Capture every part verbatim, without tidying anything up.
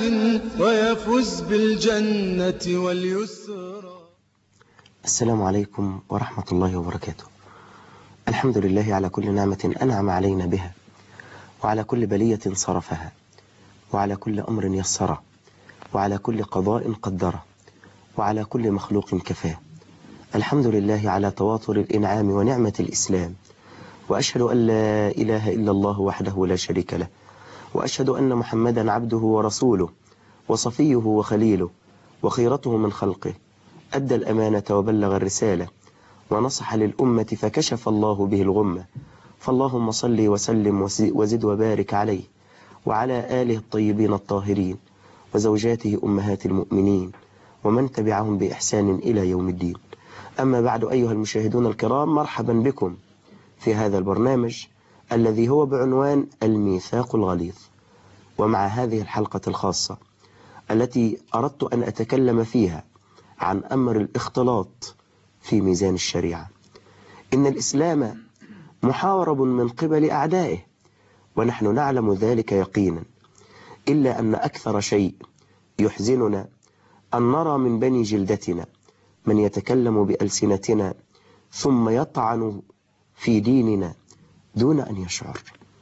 ويفوز بالجنة واليسرى. السلام عليكم ورحمة الله وبركاته. الحمد لله على كل نعمة أنعم علينا بها، وعلى كل بلية صرفها، وعلى كل أمر يسره، وعلى كل قضاء قدره، وعلى كل مخلوق كفاه. الحمد لله على تواتر الإنعام ونعمة الإسلام، وأشهد أن لا إله إلا الله وحده لا شريك له، وأشهد أن محمدا عبده ورسوله وصفيه وخليله وخيرته من خلقه، أدى الأمانة وبلغ الرسالة ونصح للأمة فكشف الله به الغمة. فاللهم صل وسلم وزد وبارك عليه وعلى آله الطيبين الطاهرين وزوجاته أمهات المؤمنين ومن تبعهم بإحسان إلى يوم الدين. أما بعد، أيها المشاهدون الكرام، مرحبا بكم في هذا البرنامج الذي هو بعنوان الميثاق الغليظ، ومع هذه الحلقة الخاصة التي أردت أن أتكلم فيها عن أمر الاختلاط في ميزان الشريعة. إن الإسلام محارب من قبل أعدائه، ونحن نعلم ذلك يقينا، إلا أن أكثر شيء يحزننا أن نرى من بني جلدتنا من يتكلم بألسنتنا ثم يطعن في ديننا دون أن يشعر،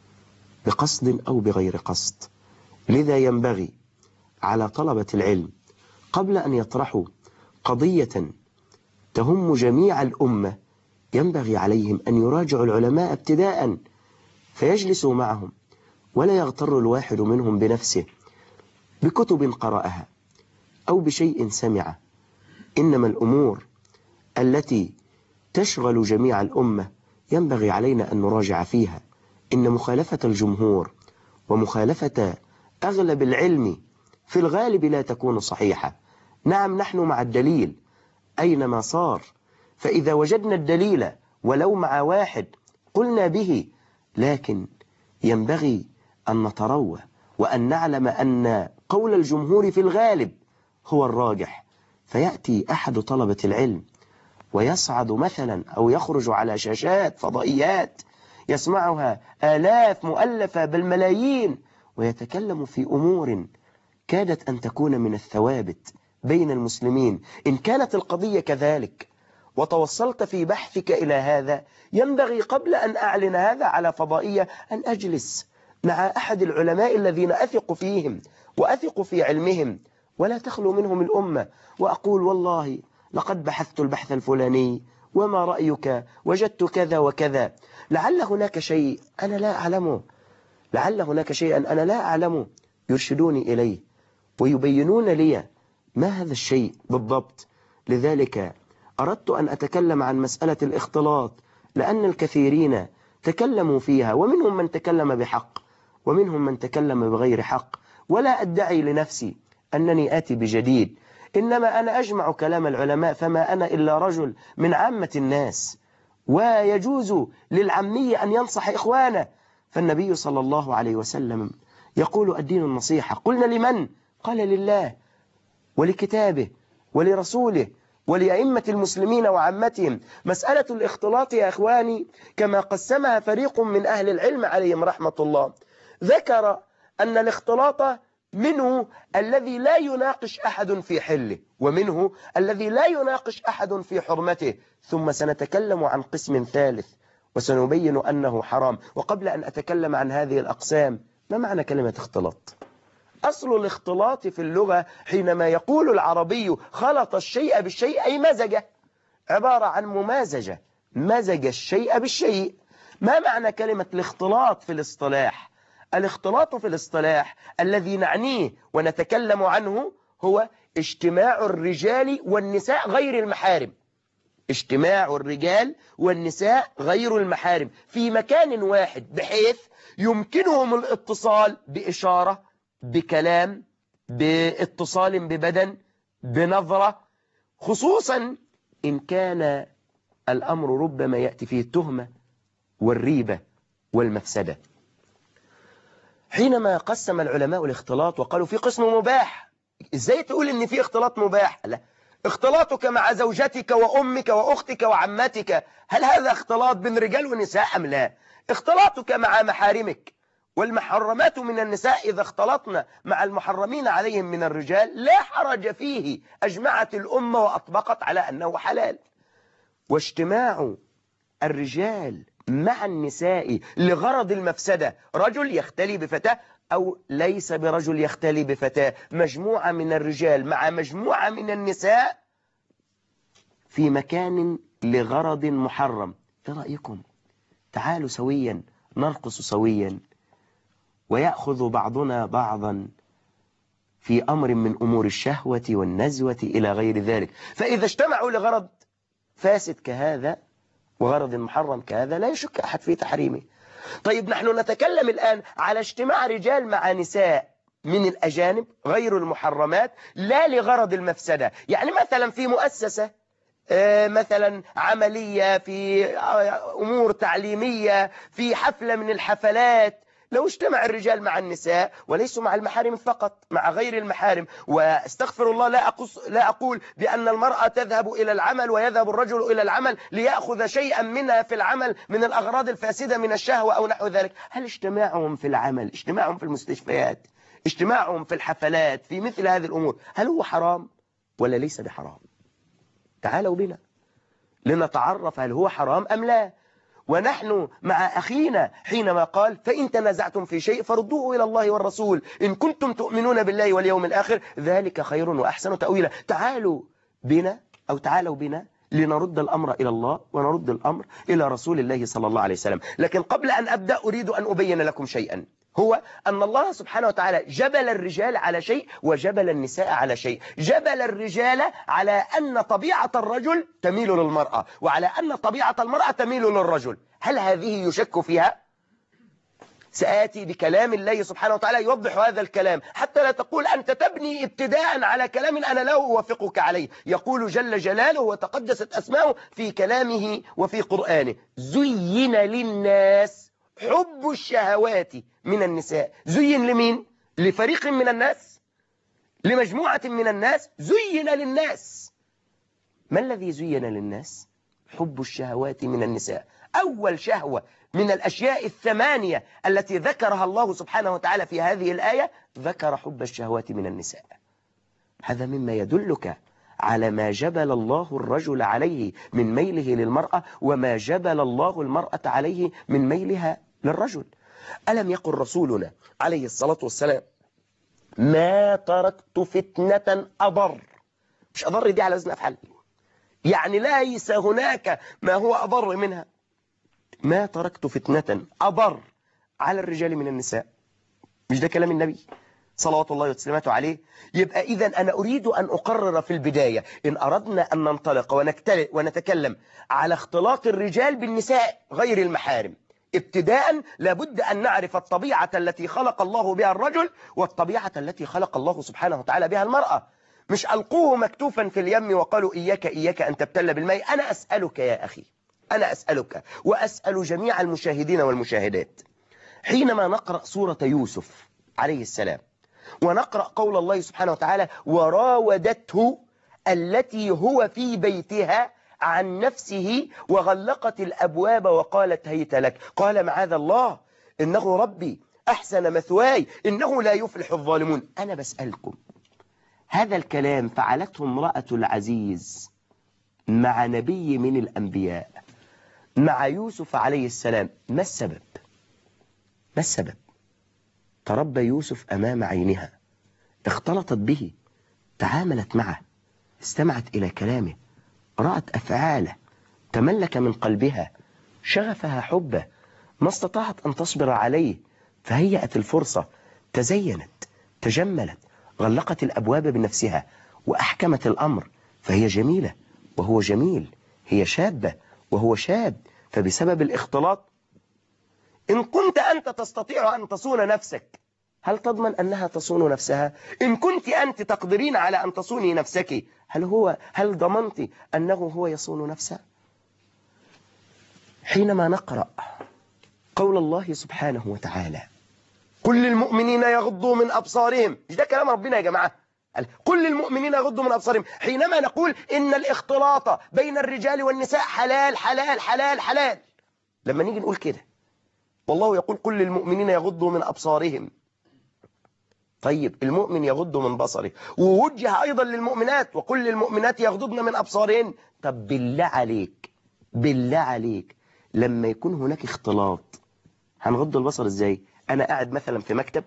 بقصد أو بغير قصد. لذا ينبغي على طلبة العلم قبل أن يطرحوا قضية تهم جميع الأمة، ينبغي عليهم أن يراجعوا العلماء ابتداء، فيجلسوا معهم، ولا يغتر الواحد منهم بنفسه بكتب قرأها أو بشيء سمعه. إنما الأمور التي تشغل جميع الأمة ينبغي علينا أن نراجع فيها. إن مخالفة الجمهور ومخالفة أغلب العلم في الغالب لا تكون صحيحة. نعم، نحن مع الدليل أينما صار، فإذا وجدنا الدليل ولو مع واحد قلنا به، لكن ينبغي أن نتروى وأن نعلم أن قول الجمهور في الغالب هو الراجح. فيأتي أحد طلبة العلم ويصعد مثلا أو يخرج على شاشات فضائيات يسمعها آلاف مؤلفة بل ملايين، ويتكلم في أمور كادت أن تكون من الثوابت بين المسلمين. إن كانت القضية كذلك وتوصلت في بحثك إلى هذا، ينبغي قبل أن أعلن هذا على فضائية أن أجلس مع أحد العلماء الذين أثق فيهم وأثق في علمهم، ولا تخلو منهم الأمة، وأقول والله لقد بحثت البحث الفلاني، وما رأيك؟ وجدت كذا وكذا. لعل هناك شيء أنا لا أعلمه، لعل هناك شيئا أنا لا أعلمه، يرشدوني إليه ويبينون لي ما هذا الشيء بالضبط. لذلك أردت أن أتكلم عن مسألة الاختلاط، لأن الكثيرين تكلموا فيها، ومنهم من تكلم بحق ومنهم من تكلم بغير حق. ولا أدعي لنفسي أنني آتي بجديد، إنما أنا أجمع كلام العلماء، فما أنا إلا رجل من عامة الناس، ويجوز للعمي أن ينصح إخوانه. فالنبي صلى الله عليه وسلم يقول الدين النصيحة. قلنا لمن؟ قال لله ولكتابه ولرسوله ولأئمة المسلمين وعامتهم. مسألة الاختلاط يا إخواني كما قسمها فريق من أهل العلم عليهم رحمة الله، ذكر أن الاختلاط منه الذي لا يناقش أحد في حله، ومنه الذي لا يناقش أحد في حرمته، ثم سنتكلم عن قسم ثالث وسنبين أنه حرام. وقبل أن أتكلم عن هذه الأقسام، ما معنى كلمة اختلاط؟ أصل الاختلاط في اللغة حينما يقول العربي خلط الشيء بالشيء أي مزجه، عبارة عن ممازجة، مزج الشيء بالشيء. ما معنى كلمة الاختلاط في الاصطلاح؟ الاختلاط في الاصطلاح الذي نعنيه ونتكلم عنه هو اجتماع الرجال والنساء غير المحارم، اجتماع الرجال والنساء غير المحارم في مكان واحد، بحيث يمكنهم الاتصال بإشارة، بكلام، باتصال ببدن، بنظرة، خصوصا إن كان الأمر ربما يأتي فيه التهمة والريبة والمفسدة. حينما قسم العلماء الاختلاط وقالوا في قسم مباح، ازاي تقول ان في اختلاط مباح؟ لا، اختلاطك مع زوجتك وأمك وأختك وعمتك، هل هذا اختلاط بين رجال ونساء أم لا؟ اختلاطك مع محارمك والمحرمات من النساء إذا اختلطنا مع المحرمين عليهم من الرجال لا حرج فيه، أجمعت الأمة وأطبقت على أنه حلال. واجتماع الرجال مع النساء لغرض المفسدة، رجل يختلي بفتاة أو ليس برجل يختلي بفتاة، مجموعة من الرجال مع مجموعة من النساء في مكان لغرض محرم، ايه رأيكم؟ تعالوا سويا نرقص سويا، ويأخذ بعضنا بعضا في أمر من أمور الشهوة والنزوة إلى غير ذلك. فإذا اجتمعوا لغرض فاسد كهذا وغرض محرم كهذا لا يشك أحد في تحريمه. طيب نحن نتكلم الآن على اجتماع رجال مع نساء من الأجانب غير المحرمات لا لغرض المفسدة، يعني مثلا في مؤسسة مثلا عملية، في أمور تعليمية، في حفلة من الحفلات، لو اجتمع الرجال مع النساء وليسوا مع المحارم فقط، مع غير المحارم، واستغفر الله لا أقص لا أقول بأن المرأة تذهب إلى العمل ويذهب الرجل إلى العمل ليأخذ شيئا منها في العمل من الأغراض الفاسدة من الشهوة أو نحو ذلك. هل اجتماعهم في العمل، اجتماعهم في المستشفيات، اجتماعهم في الحفلات، في مثل هذه الأمور، هل هو حرام ولا ليس بحرام؟ تعالوا بنا لنتعرف هل هو حرام أم لا. ونحن مع أخينا حينما قال فإن تنازعتم في شيء فردوه إلى الله والرسول إن كنتم تؤمنون بالله واليوم الآخر ذلك خير وأحسن تأويلا. تعالوا بنا أو تعالوا بنا لنرد الأمر إلى الله ونرد الأمر إلى رسول الله صلى الله عليه وسلم. لكن قبل أن أبدأ أريد أن أبين لكم شيئا، هو أن الله سبحانه وتعالى جبل الرجال على شيء وجبل النساء على شيء. جبل الرجال على أن طبيعة الرجل تميل للمرأة وعلى أن طبيعة المرأة تميل للرجل. هل هذه يشك فيها؟ سآتي بكلام الله سبحانه وتعالى يوضح هذا الكلام حتى لا تقول أنت تبني ابتداء على كلام أنا لا أوافقك عليه. يقول جل جلاله وتقدست أسماؤه في كلامه وفي قرآنه زين للناس حب الشهوات من النساء. زين لمين؟ لفريق من الناس؟ لمجموعة من الناس؟ زين للناس. ما الذي زين للناس؟ حب الشهوات من النساء. أول شهوة من الأشياء الثمانية التي ذكرها الله سبحانه وتعالى في هذه الآية ذكر حب الشهوات من النساء. هذا مما يدلك على ما جبل الله الرجل عليه من ميله للمرأة وما جبل الله المرأة عليه من ميلها للرجل. ألم يقل رسولنا عليه الصلاة والسلام ما تركت فتنة أضر، مش أضر دي على وزن أفعل، يعني ليس هناك ما هو أضر منها. ما تركت فتنة أضر على الرجال من النساء. مش ده كلام النبي صلوات الله وسلامته عليه؟ يبقى إذا أنا أريد أن أقرر في البداية إن أردنا أن ننطلق ونتكلم على اختلاط الرجال بالنساء غير المحارم، ابتداء لابد أن نعرف الطبيعة التي خلق الله بها الرجل والطبيعة التي خلق الله سبحانه وتعالى بها المرأة. مش ألقوه مكتوفا في اليم وقالوا إياك إياك أن تبتل بالماء. أنا أسألك يا أخي، أنا أسألك وأسأل جميع المشاهدين والمشاهدات، حينما نقرأ سورة يوسف عليه السلام ونقرأ قول الله سبحانه وتعالى وراودته التي هو في بيتها عن نفسه وغلقت الأبواب وقالت هيت لك، قال معاذ الله إنه ربي أحسن مثواي إنه لا يفلح الظالمون. أنا بسألكم هذا الكلام فعلته امرأة العزيز مع نبي من الأنبياء مع يوسف عليه السلام، ما السبب؟ ما السبب؟ تربى يوسف أمام عينها، اختلطت به، تعاملت معه، استمعت إلى كلامه، رأت أفعاله، تملك من قلبها، شغفها حبه، ما استطاعت أن تصبر عليه، فهيأت الفرصة، تزينت، تجملت، غلقت الأبواب بنفسها وأحكمت الأمر، فهي جميلة وهو جميل، هي شابة وهو شاب، فبسبب الاختلاط إن كنت أنت تستطيع أن تصون نفسك هل تضمن أنها تصون نفسها؟ إن كنت أنت تقدرين على أن تصوني نفسك هل هو هل ضمنت أنه هو يصون نفسه؟ حينما نقرأ قول الله سبحانه وتعالى كل المؤمنين يغضوا من أبصارهم، مش ده كلام ربنا يا جماعة؟ كل المؤمنين يغضوا من أبصارهم. حينما نقول إن الاختلاط بين الرجال والنساء حلال حلال حلال حلال، لما نيجي نقول كده والله يقول قل للمؤمنين يغضوا من أبصارهم. طيب المؤمن يغض من بصره، ووجه أيضا للمؤمنات وقل للمؤمنات يغضضن من أبصارهن. طب بالله عليك بالله عليك لما يكون هناك اختلاط هنغض البصر ازاي؟ أنا قاعد مثلا في مكتب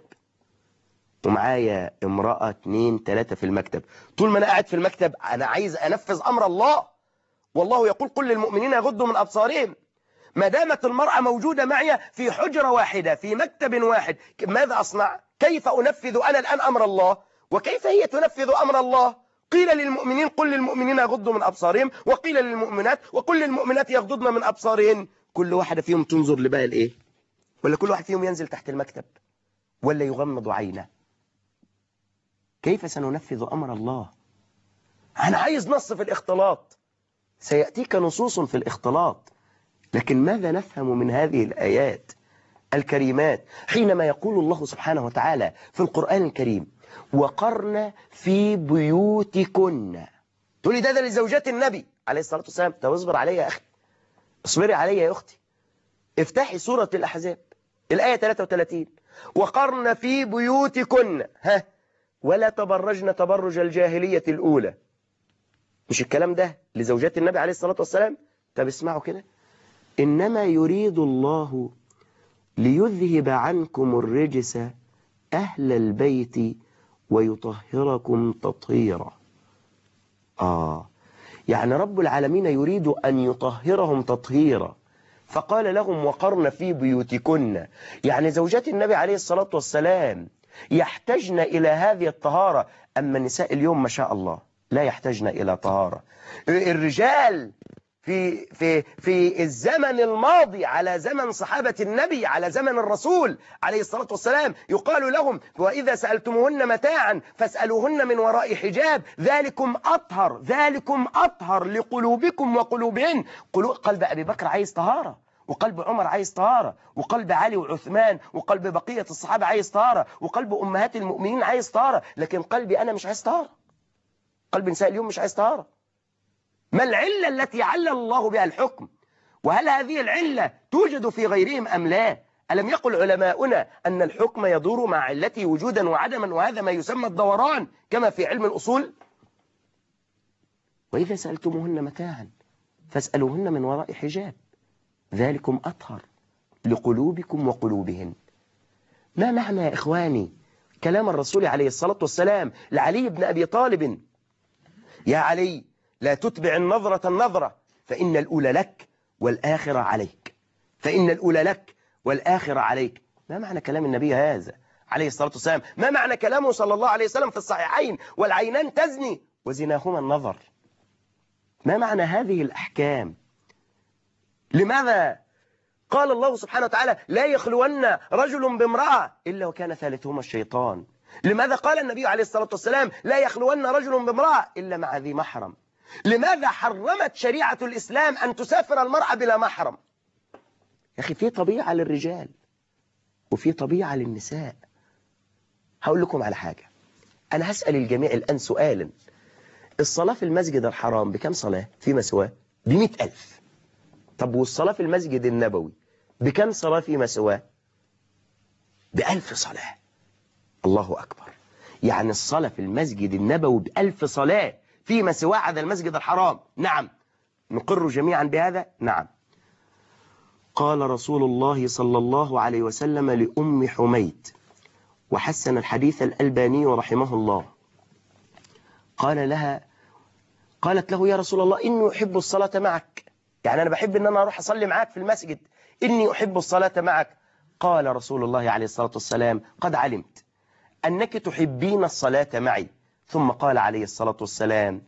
ومعايا امرأة اتنين تلاتة في المكتب، طول ما أنا قاعد في المكتب أنا عايز أنفذ أمر الله، والله يقول قل للمؤمنين يغضوا من أبصارهم. ما دامت المرأة موجودة معي في حجرة واحدة في مكتب واحد، ماذا أصنع؟ كيف أنفذ أنا الآن أمر الله وكيف هي تنفذ أمر الله؟ قيل للمؤمنين قل للمؤمنين يغضوا من أبصارهم، وقيل للمؤمنات وقل للمؤمنات يغضضن من أبصارهن. كل واحدة فيهم تنظر لباقي الإيه؟ ولا كل واحد فيهم ينزل تحت المكتب ولا يغمض عينه؟ كيف سننفذ أمر الله؟ أنا عايز نص في الاختلاط، سيأتيك نصوص في الاختلاط، لكن ماذا نفهم من هذه الآيات الكريمات حينما يقول الله سبحانه وتعالى في القرآن الكريم وقرن في بيوتكن؟ تقولي ده ده لزوجات النبي عليه الصلاة والسلام. طب اصبر علي يا أخي، اصبري علي يا أختي، افتحي سورة الأحزاب الآية ثلاثة وثلاثين، وقرن في بيوتكن ها ولا تبرجن تبرج الجاهلية الأولى. مش الكلام ده لزوجات النبي عليه الصلاة والسلام؟ طب اسمعوا كده، إنما يريد الله ليذهب عنكم الرجس أهل البيت ويطهركم تطهيرا. آه يعني رب العالمين يريد أن يطهرهم تطهيرا، فقال لهم وقرن في بيوتكن. يعني زوجات النبي عليه الصلاة والسلام يحتاجن إلى هذه الطهارة، أما النساء اليوم ما شاء الله لا يحتاجن إلى طهارة. الرجال في في في الزمن الماضي على زمن صحابة النبي على زمن الرسول عليه الصلاة والسلام يقال لهم وإذا سألتموهن متاعا فاسألوهن من وراء حجاب ذلكم أطهر ذلكم أطهر لقلوبكم وقلوبهن. قلب أبي بكر عايز طهارة، وقلب عمر عايز طهارة، وقلب علي وعثمان وقلب بقية الصحابة عايز طهارة، وقلب أمهات المؤمنين عايز طهارة، لكن قلبي أنا مش عايز طهارة، قلب نساء اليوم مش عايز طهارة. ما العلة التي علل الله بها الحكم؟ وهل هذه العلة توجد في غيرهم أم لا؟ ألم يقل علماؤنا أن الحكم يدور مع علته وجودا وعدما، وهذا ما يسمى الدوران كما في علم الأصول؟ وإذا سألتموهن متاعا فاسألوهن من وراء حجاب ذلكم أطهر لقلوبكم وقلوبهن. ما معنى يا إخواني كلام الرسول عليه الصلاة والسلام لعلي بن أبي طالب؟ يا علي لا تتبع النظرة النظرة فإن الأولى لك والآخرة عليك، فإن الأولى لك والآخرة عليك. ما معنى كلام النبي هذا عليه الصلاة والسلام؟ ما معنى كلامه صلى الله عليه وسلم في الصحيحين والعينان تزني وزناهما النظر؟ ما معنى هذه الأحكام؟ لماذا قال الله سبحانه وتعالى لا يخلون رجل بامرأة إلا وكان ثالثهما الشيطان؟ لماذا قال النبي عليه الصلاة والسلام لا يخلون رجل بامرأة إلا مع ذي محرم؟ لماذا حرمت شريعة الإسلام أن تسافر المرأة بلا محرم؟ يا أخي في طبيعة للرجال وفي طبيعة للنساء. هقول لكم على حاجة، أنا هسأل الجميع الآن سؤالا، الصلاة في المسجد الحرام بكم صلاة في مسواه؟ بمئة ألف. طب والصلاة في المسجد النبوي بكم صلاة في مسواه؟ بألف صلاة. الله أكبر. يعني الصلاة في المسجد النبوي بألف صلاة فيما سواه عدا المسجد الحرام. نعم نقر جميعا بهذا. نعم. قال رسول الله صلى الله عليه وسلم لأم حميد، وحسن الحديث الألباني رحمه الله، قال لها قالت له يا رسول الله إني أحب الصلاة معك، يعني أنا بحب أن أنا أروح أصلي معك في المسجد، إني أحب الصلاة معك. قال رسول الله عليه الصلاة والسلام قد علمت أنك تحبين الصلاة معي. ثم قال عليه الصلاة والسلام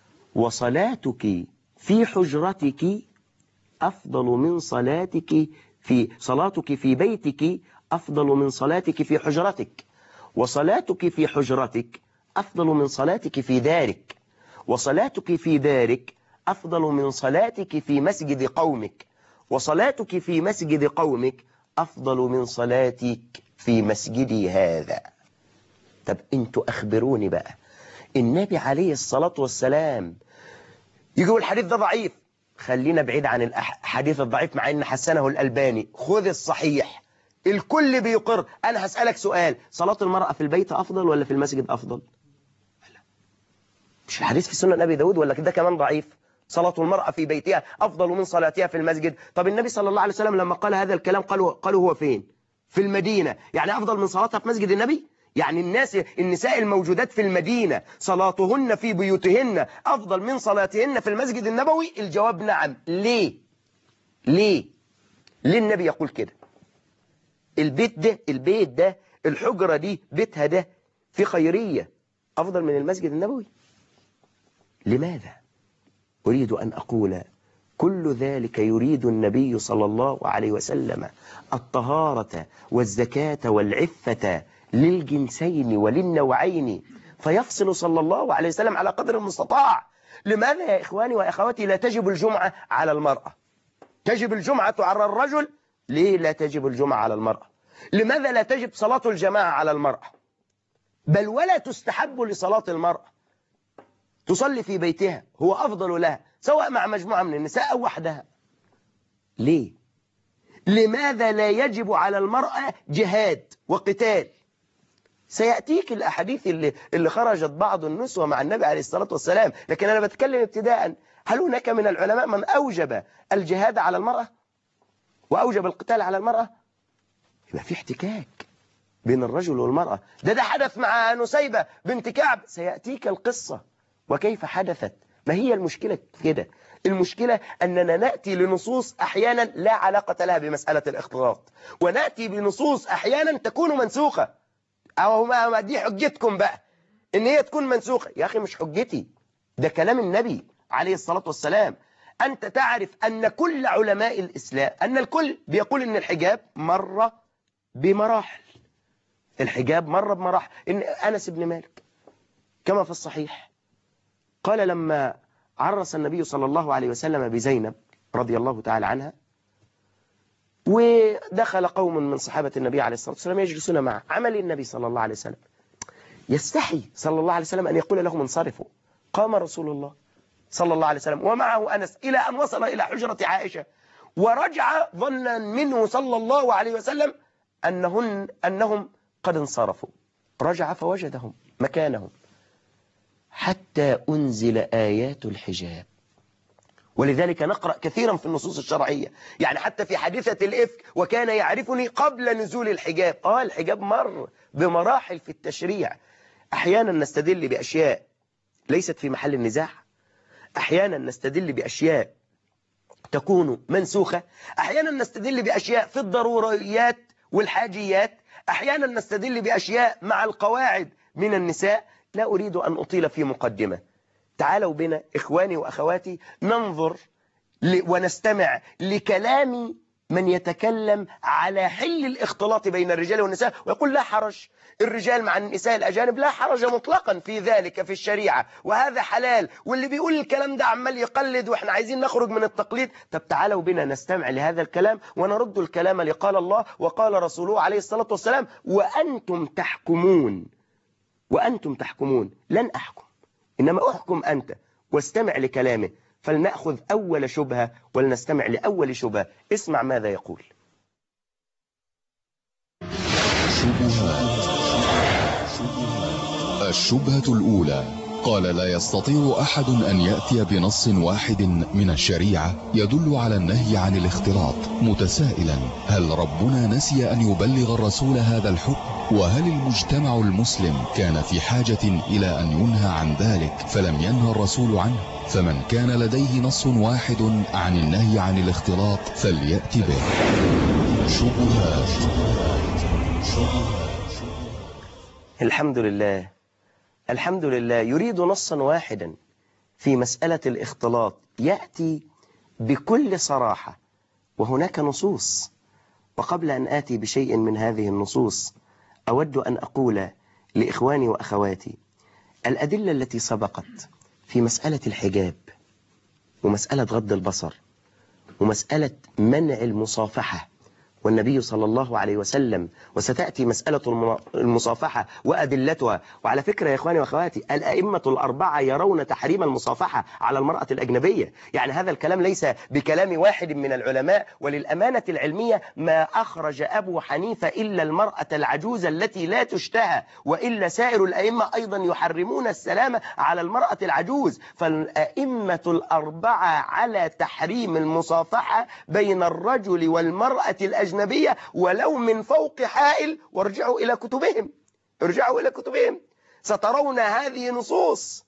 وصلاتك في حجرتك أفضل من صلاتك في صلاتك في بيتك أفضل من صلاتك في حجرتك، وصلاتك في حجرتك أفضل من صلاتك في دارك، وصلاتك في دارك أفضل من صلاتك في مسجد قومك، وصلاتك في مسجد قومك أفضل من صلاتك في مسجدي هذا. طب انتوا أخبروني بقى، النبي عليه الصلاة والسلام يقول الحديث ده ضعيف، خلينا بعيد عن الحديث الضعيف مع ان حسنه الألباني، خذ الصحيح الكل بيقر. انا هسألك سؤال، صلاة المرأة في البيت افضل ولا في المسجد افضل؟ مش الحديث في سنن ابي داود ولا كده كمان ضعيف؟ صلاة المرأة في بيتها افضل من صلاتها في المسجد. طب النبي صلى الله عليه وسلم لما قال هذا الكلام قالوا قالوا هو فين؟ في المدينة، يعني افضل من صلاتها في مسجد النبي؟ يعني الناس النساء الموجودات في المدينة صلاتهن في بيوتهن أفضل من صلاتهن في المسجد النبوي؟ الجواب نعم. ليه؟ ليه؟ ليه النبي يقول كده؟ البيت ده البيت ده الحجرة دي بيتها ده في خيرية أفضل من المسجد النبوي؟ لماذا؟ أريد أن أقول كل ذلك يريد النبي صلى الله عليه وسلم الطهارة والزكاة والعفة للجنسين وللنوعين، فيفصل صلى الله عليه وسلم على قدر المستطاع. لماذا يا إخواني وأخواتي لا تجب الجمعة على المرأة؟ تجب الجمعة على الرجل، ليه لا تجب الجمعة على المرأة؟ لماذا لا تجب صلاة الجماعة على المرأة؟ بل ولا تستحب لصلاة المرأة، تصلي في بيتها هو أفضل لها سواء مع مجموعة من النساء أو وحدها. ليه؟ لماذا لا يجب على المرأة جهاد وقتال؟ سيأتيك الأحاديث اللي, اللي خرجت بعض النسوة مع النبي عليه الصلاة والسلام، لكن أنا بتكلم ابتداء، هل هناك من العلماء من أوجب الجهاد على المرأة وأوجب القتال على المرأة؟ يبقى في احتكاك بين الرجل والمرأة. ده ده حدث مع نسيبة بنت كعب، سيأتيك القصة وكيف حدثت. ما هي المشكلة كده؟ المشكلة أننا نأتي لنصوص أحيانا لا علاقة لها بمسألة الاختلاط، ونأتي بنصوص أحيانا تكون منسوخة. أو ما دي حجتكم بقى إن هي تكون منسوخة؟ يا أخي مش حجتي، ده كلام النبي عليه الصلاة والسلام. أنت تعرف أن كل علماء الإسلام، أن الكل بيقول إن الحجاب مر بمراحل، الحجاب مر بمراحل. إن أنس بن مالك كما في الصحيح قال لما عرس النبي صلى الله عليه وسلم بزينب رضي الله تعالى عنها، ودخل قوم من صحابة النبي عليه الصلاة والسلام يجلسون معه، عمل النبي صلى الله عليه وسلم يستحي صلى الله عليه وسلم أن يقول لهم انصرفوا. قام رسول الله صلى الله عليه وسلم ومعه أنس إلى أن وصل إلى حجرة عائشة، ورجع ظنا منه صلى الله عليه وسلم أنهن أنهم قد انصرفوا. رجع فوجدهم مكانهم حتى أنزل آيات الحجاب. ولذلك نقرأ كثيرا في النصوص الشرعية، يعني حتى في حادثة الإفك وكان يعرفني قبل نزول الحجاب. آه الحجاب مر بمراحل في التشريع. أحيانا نستدل بأشياء ليست في محل النزاع، أحيانا نستدل بأشياء تكون منسوخة، أحيانا نستدل بأشياء في الضروريات والحاجيات، أحيانا نستدل بأشياء مع القواعد من النساء. لا أريد أن أطيل في مقدمة، تعالوا بنا إخواني وأخواتي ننظر ونستمع لكلام من يتكلم على حل الاختلاط بين الرجال والنساء ويقول لا حرج، الرجال مع النساء الأجانب لا حرج مطلقا في ذلك في الشريعة وهذا حلال، واللي بيقول الكلام ده عمال يقلد وإحنا عايزين نخرج من التقليد. طب تعالوا بنا نستمع لهذا الكلام ونرد الكلام اللي قال الله وقال رسوله عليه الصلاة والسلام وأنتم تحكمون، وأنتم تحكمون. لن أحكم، إنما أحكم أنت، واستمع لكلامه. فلنأخذ أول شبهة ولنستمع لأول شبهة. اسمع ماذا يقول. الشبهة الأولى، قال لا يستطيع أحد أن يأتي بنص واحد من الشريعة يدل على النهي عن الاختلاط، متسائلا هل ربنا نسي أن يبلغ الرسول هذا الحكم؟ وهل المجتمع المسلم كان في حاجة إلى أن ينهى عن ذلك فلم ينهى الرسول عنه؟ فمن كان لديه نص واحد عن النهي عن الاختلاط فليأتي به. شبهات. الحمد لله، الحمد لله. يريد نصا واحدا في مسألة الاختلاط يأتي بكل صراحة، وهناك نصوص. وقبل أن آتي بشيء من هذه النصوص أود أن أقول لإخواني وأخواتي الأدلة التي سبقت في مسألة الحجاب ومسألة غض البصر ومسألة منع المصافحة والنبي صلى الله عليه وسلم، وستأتي مسألة المصافحة وأدلتها. وعلى فكرة يا إخواني وأخواتي، الأئمة الأربعة يرون تحريم المصافحة على المرأة الأجنبية. يعني هذا الكلام ليس بكلام واحد من العلماء، وللأمانة العلمية ما أخرج أبو حنيفة إلا المرأة العجوز التي لا تشتهى، وإلا سائر الأئمة أيضا يحرمون السلام على المرأة العجوز. فالأئمة الأربعة على تحريم المصافحة بين الرجل والمرأة الأجنبية أجنبية ولو من فوق حائل. وارجعوا إلى كتبهم، ارجعوا إلى كتبهم سترون هذه نصوص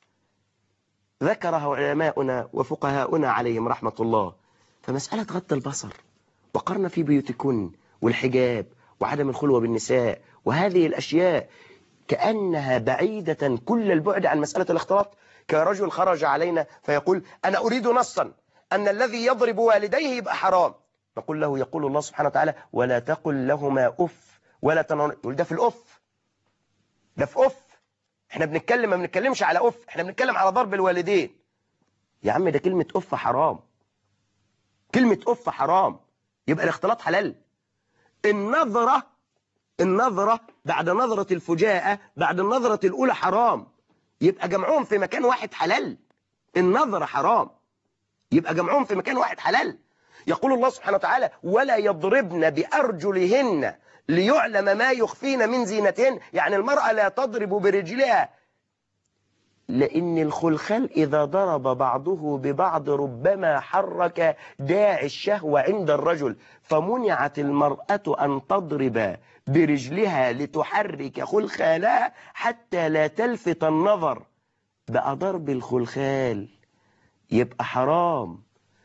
ذكرها علماؤنا وفقهاؤنا عليهم رحمة الله. فمسألة غض البصر وقرن في بيوتكن والحجاب وعدم الخلوة بالنساء وهذه الأشياء كأنها بعيدة كل البعد عن مسألة الاختلاط. كرجل خرج علينا فيقول أنا أريد نصا أن الذي يضرب والديه يبقى حرام. نقول له يقول الله سبحانه وتعالى ولا تقل لهما أف ولا تنهر. يقول ده في الأف، ده في أف. احنا بنتكلم ما بنتكلمش على أف، احنا بنتكلم على ضرب الوالدين. يا عم ده كلمة أف حرام، كلمة أف حرام، يبقى الاختلاط حلال. النظرة النظرة بعد نظرة الفجاءة بعد النظرة الأولى حرام، يبقى جمعهم في مكان واحد حلال. النظرة حرام، يبقى جمعهم في مكان واحد حلال. يقول الله سبحانه وتعالى ولا يضربن بأرجلهن ليعلم ما يخفين من زينتهن. يعني المرأة لا تضرب برجلها، لأن الخلخال إذا ضرب بعضه ببعض ربما حرك داعي الشهوة عند الرجل، فمنعت المرأة أن تضرب برجلها لتحرك خلخالها حتى لا تلفت النظر. بقى ضرب الخلخال يبقى حرام،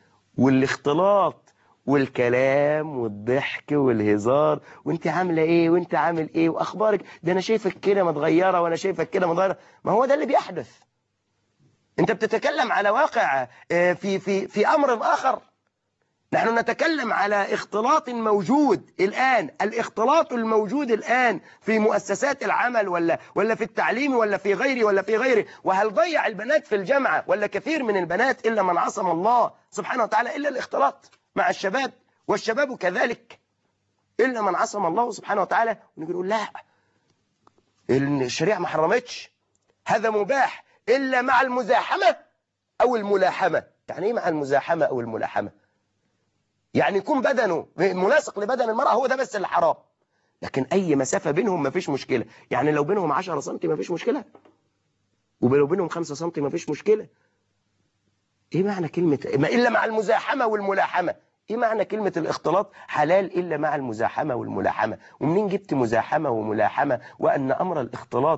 والاختلاط والكلام والضحك والهزار وانت عامله ايه وانت عامل ايه واخبارك، ده انا شايفك كده متغيره وانا شايفك كده متغيره. ما هو ده اللي بيحدث. انت بتتكلم على واقع في في في امر اخر. نحن نتكلم على اختلاط موجود الآن. الاختلاط الموجود الآن في مؤسسات العمل ولا ولا في التعليم ولا في غيره ولا في غيره. وهل ضيع البنات في الجامعة ولا كثير من البنات إلا من عصم الله سبحانه وتعالى إلا الاختلاط مع الشباب، والشباب كذلك إلا من عصم الله سبحانه وتعالى. ونقول نقول لا، الشريعة ما حرمتش، هذا مباح إلا مع المزاحمة أو الملاحمة. يعني إيه مع المزاحمة أو الملاحمة؟ يعني يكون بدنه مناسق لبدن المرأة، هو ده بس اللي حرام. لكن أي مسافة بينهم ما فيش مشكلة. يعني لو بينهم عشرة سنتي ما فيش مشكلة، ولو بينهم خمسة سنتي ما فيش مشكلة. إيه معنى كلمة ما إلا مع المزاحمة والملاحمة؟ إيه معنى كلمة الاختلاط حلال إلا مع المزاحمة والملاحمة؟ ومنين جبت مزاحمة وملاحمة وأن أمر الاختلاط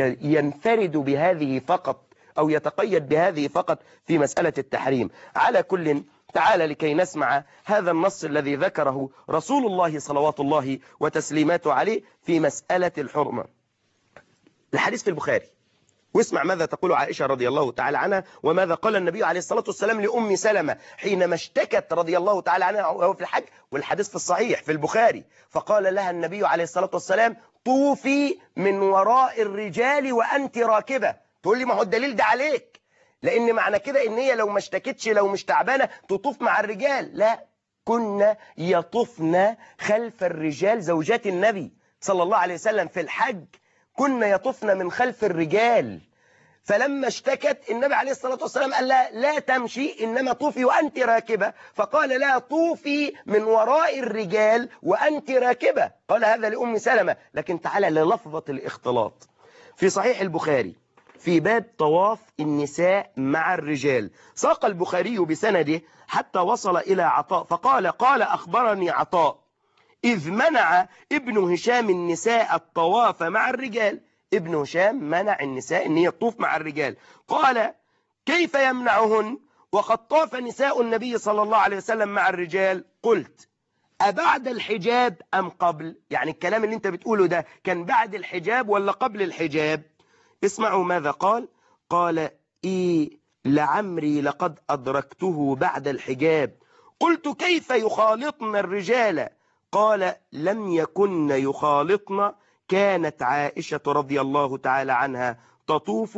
ينفرد بهذه فقط أو يتقيد بهذه فقط في مسألة التحريم؟ على كل، تعالى لكي نسمع هذا النص الذي ذكره رسول الله صلوات الله وتسليماته عليه في مسألة الحرمة. الحديث في البخاري، واسمع ماذا تقول عائشة رضي الله تعالى عنها وماذا قال النبي عليه الصلاة والسلام لأم سلمة حينما اشتكت رضي الله تعالى عنها وهو في الحج، والحديث في الصحيح في البخاري. فقال لها النبي عليه الصلاة والسلام طوفي من وراء الرجال وأنت راكبة. تقول لي ما هو الدليل ده عليك، لأن معنى كده إن هي لو ما اشتكتش لو مش تعبانة تطوف مع الرجال. لا، كنا يطفن خلف الرجال زوجات النبي صلى الله عليه وسلم في الحج، كنا يطفن من خلف الرجال. فلما اشتكت النبي عليه الصلاة والسلام قال لها لا تمشي إنما طوفي وأنت راكبة، فقال لا طوفي من وراء الرجال وأنت راكبة. قال هذا لأم سلمة. لكن تعالى للفظة الاختلاط في صحيح البخاري في باب طواف النساء مع الرجال. ساق البخاري بسنده حتى وصل إلى عطاء فقال قال أخبرني عطاء إذ منع ابن هشام النساء الطواف مع الرجال. ابن هشام منع النساء أن يطوف مع الرجال. قال كيف يمنعهن وقد طاف نساء النبي صلى الله عليه وسلم مع الرجال؟ قلت أبعد الحجاب أم قبل؟ يعني الكلام اللي انت بتقوله ده كان بعد الحجاب ولا قبل الحجاب؟ اسمعوا ماذا قال. قال إيه لعمري لقد أدركته بعد الحجاب. قلت كيف يخالطن الرجال؟ قال لم يكن يخالطن، كانت عائشة رضي الله تعالى عنها تطوف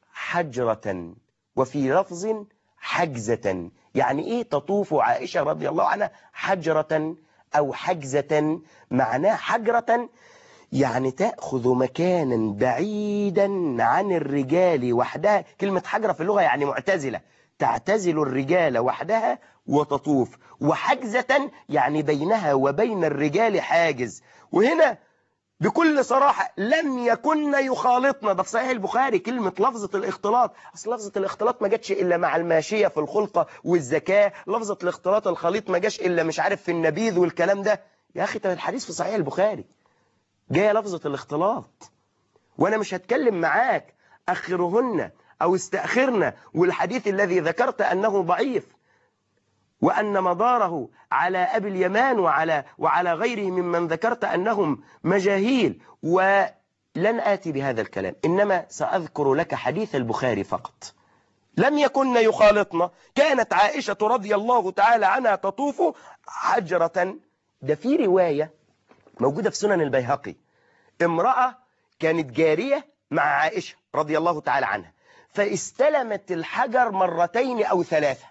حجرة وفي لفظ حجزة. يعني إيه تطوف عائشة رضي الله عنها حجرة؟ أو حجزة معناه حجرة، يعني تأخذ مكانا بعيدا عن الرجال وحدها. كلمة حجرة في اللغة يعني معتزلة، تعتزل الرجال وحدها وتطوف. وحجزة يعني بينها وبين الرجال حاجز. وهنا بكل صراحة لم يكن يخالطنا، ده في صحيح البخاري كلمة لفظة الاختلاط. أصل لفظة الاختلاط ما جاتش إلا مع الماشية في الخلقة والزكاة، لفظة الاختلاط الخليط ما جاش إلا مش عارف في النبيذ والكلام ده. يا أخي طب الحديث في صحيح البخاري جاية لفظة الاختلاط، وأنا مش هتكلم معاك أخرهن أو استأخرنا، والحديث الذي ذكرت أنه ضعيف وأن مداره على أبي اليمان وعلى, وعلى غيره ممن ذكرت أنهم مجاهيل، ولن آتي بهذا الكلام، إنما سأذكر لك حديث البخاري فقط. لم يكن يخالطنا، كانت عائشة رضي الله تعالى عنها تطوف حجرة. ده في رواية موجودة في سنن البيهقي، امرأة كانت جارية مع عائشة رضي الله تعالى عنها، فاستلمت الحجر مرتين أو ثلاثة،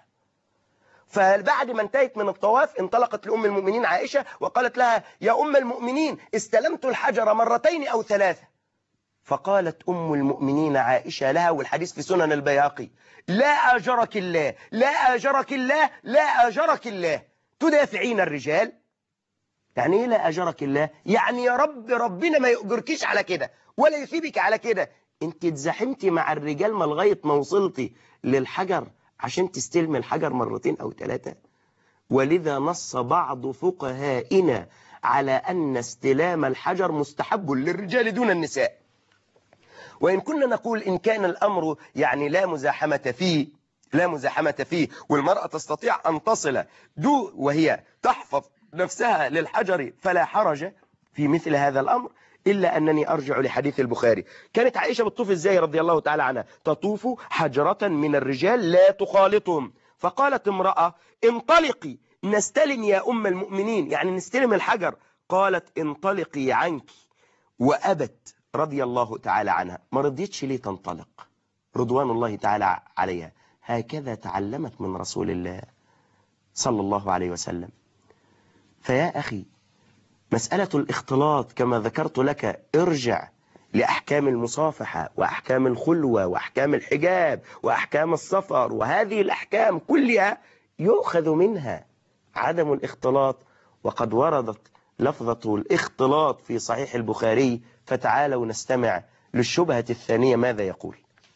فبعد ما انتهت من الطواف انطلقت لأم المؤمنين عائشة وقالت لها يا أم المؤمنين استلمت الحجر مرتين أو ثلاثة. فقالت أم المؤمنين عائشة لها، والحديث في سنن البيهقي: لا أجرك الله، لا أجرك الله، لا أجرك الله، تدافعين الرجال. يعني ايه لا أجرك الله؟ يعني يا رب ربنا ما يؤجركيش على كده ولا يثيبك على كده. انت اتزحمتي مع الرجال ما لغاية ما وصلتي للحجر عشان تستلم الحجر مرتين أو ثلاثة. ولذا نص بعض فقهائنا على أن استلام الحجر مستحب للرجال دون النساء. وإن كنا نقول إن كان الأمر يعني لا مزاحمة فيه لا مزاحمة فيه والمرأة تستطيع أن تصل دو وهي تحفظ نفسها للحجر فلا حرج في مثل هذا الأمر، إلا أنني أرجع لحديث البخاري. كانت عائشة بتطوف إزاي رضي الله تعالى عنها؟ تطوف حجرة من الرجال لا تخالطهم. فقالت امرأة انطلقي نستلم يا أم المؤمنين، يعني نستلم الحجر. قالت انطلقي عنك، وأبت رضي الله تعالى عنها. ما رضيتش ليه تنطلق رضوان الله تعالى عليها؟ هكذا تعلمت من رسول الله صلى الله عليه وسلم. فيا أخي مسألة الاختلاط كما ذكرت لك، ارجع لأحكام المصافحة وأحكام الخلوة وأحكام الحجاب وأحكام السفر، وهذه الأحكام كلها يؤخذ منها عدم الاختلاط، وقد وردت لفظة الاختلاط في صحيح البخاري. فتعالوا نستمع للشبهة الثانية ماذا يقول.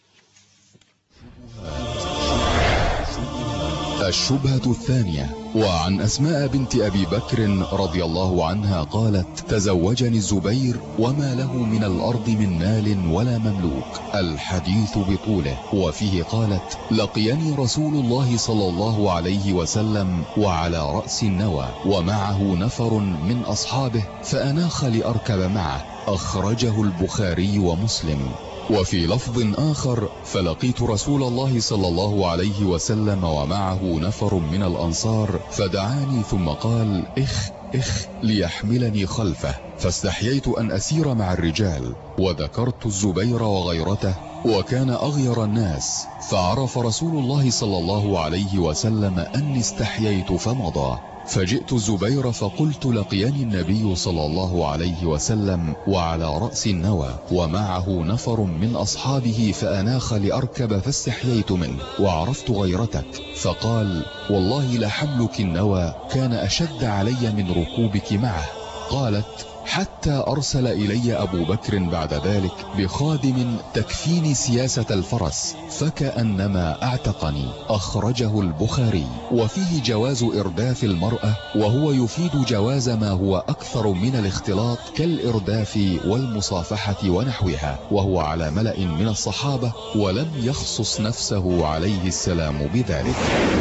الشبهة الثانية: وعن أسماء بنت أبي بكر رضي الله عنها قالت: تزوجني الزبير وما له من الأرض من مال ولا مملوك. الحديث بطوله. وفيه قالت: لقيني رسول الله صلى الله عليه وسلم وعلى رأس النوى ومعه نفر من أصحابه فأناخ لأركب معه. أخرجه البخاري ومسلم. وفي لفظ آخر: فلقيت رسول الله صلى الله عليه وسلم ومعه نفر من الأنصار فدعاني ثم قال: إخ إخ ليحملني خلفه، فاستحييت أن أسير مع الرجال، وذكرت الزبير وغيرته وكان أغير الناس، فعرف رسول الله صلى الله عليه وسلم أني استحييت فمضى. فجئت الزبير فقلت: لقيني النبي صلى الله عليه وسلم وعلى رأس النوى ومعه نفر من أصحابه فأناخ لأركب فاستحييت منه وعرفت غيرتك. فقال: والله لحملك النوى كان أشد علي من ركوبك معه. قالت: حتى أرسل إلي أبو بكر بعد ذلك بخادم تكفيني سياسة الفرس فكأنما أعتقني. أخرجه البخاري. وفيه جواز إرداف المرأة، وهو يفيد جواز ما هو أكثر من الاختلاط كالإرداف والمصافحة ونحوها، وهو على ملأ من الصحابة ولم يخصص نفسه عليه السلام بذلك.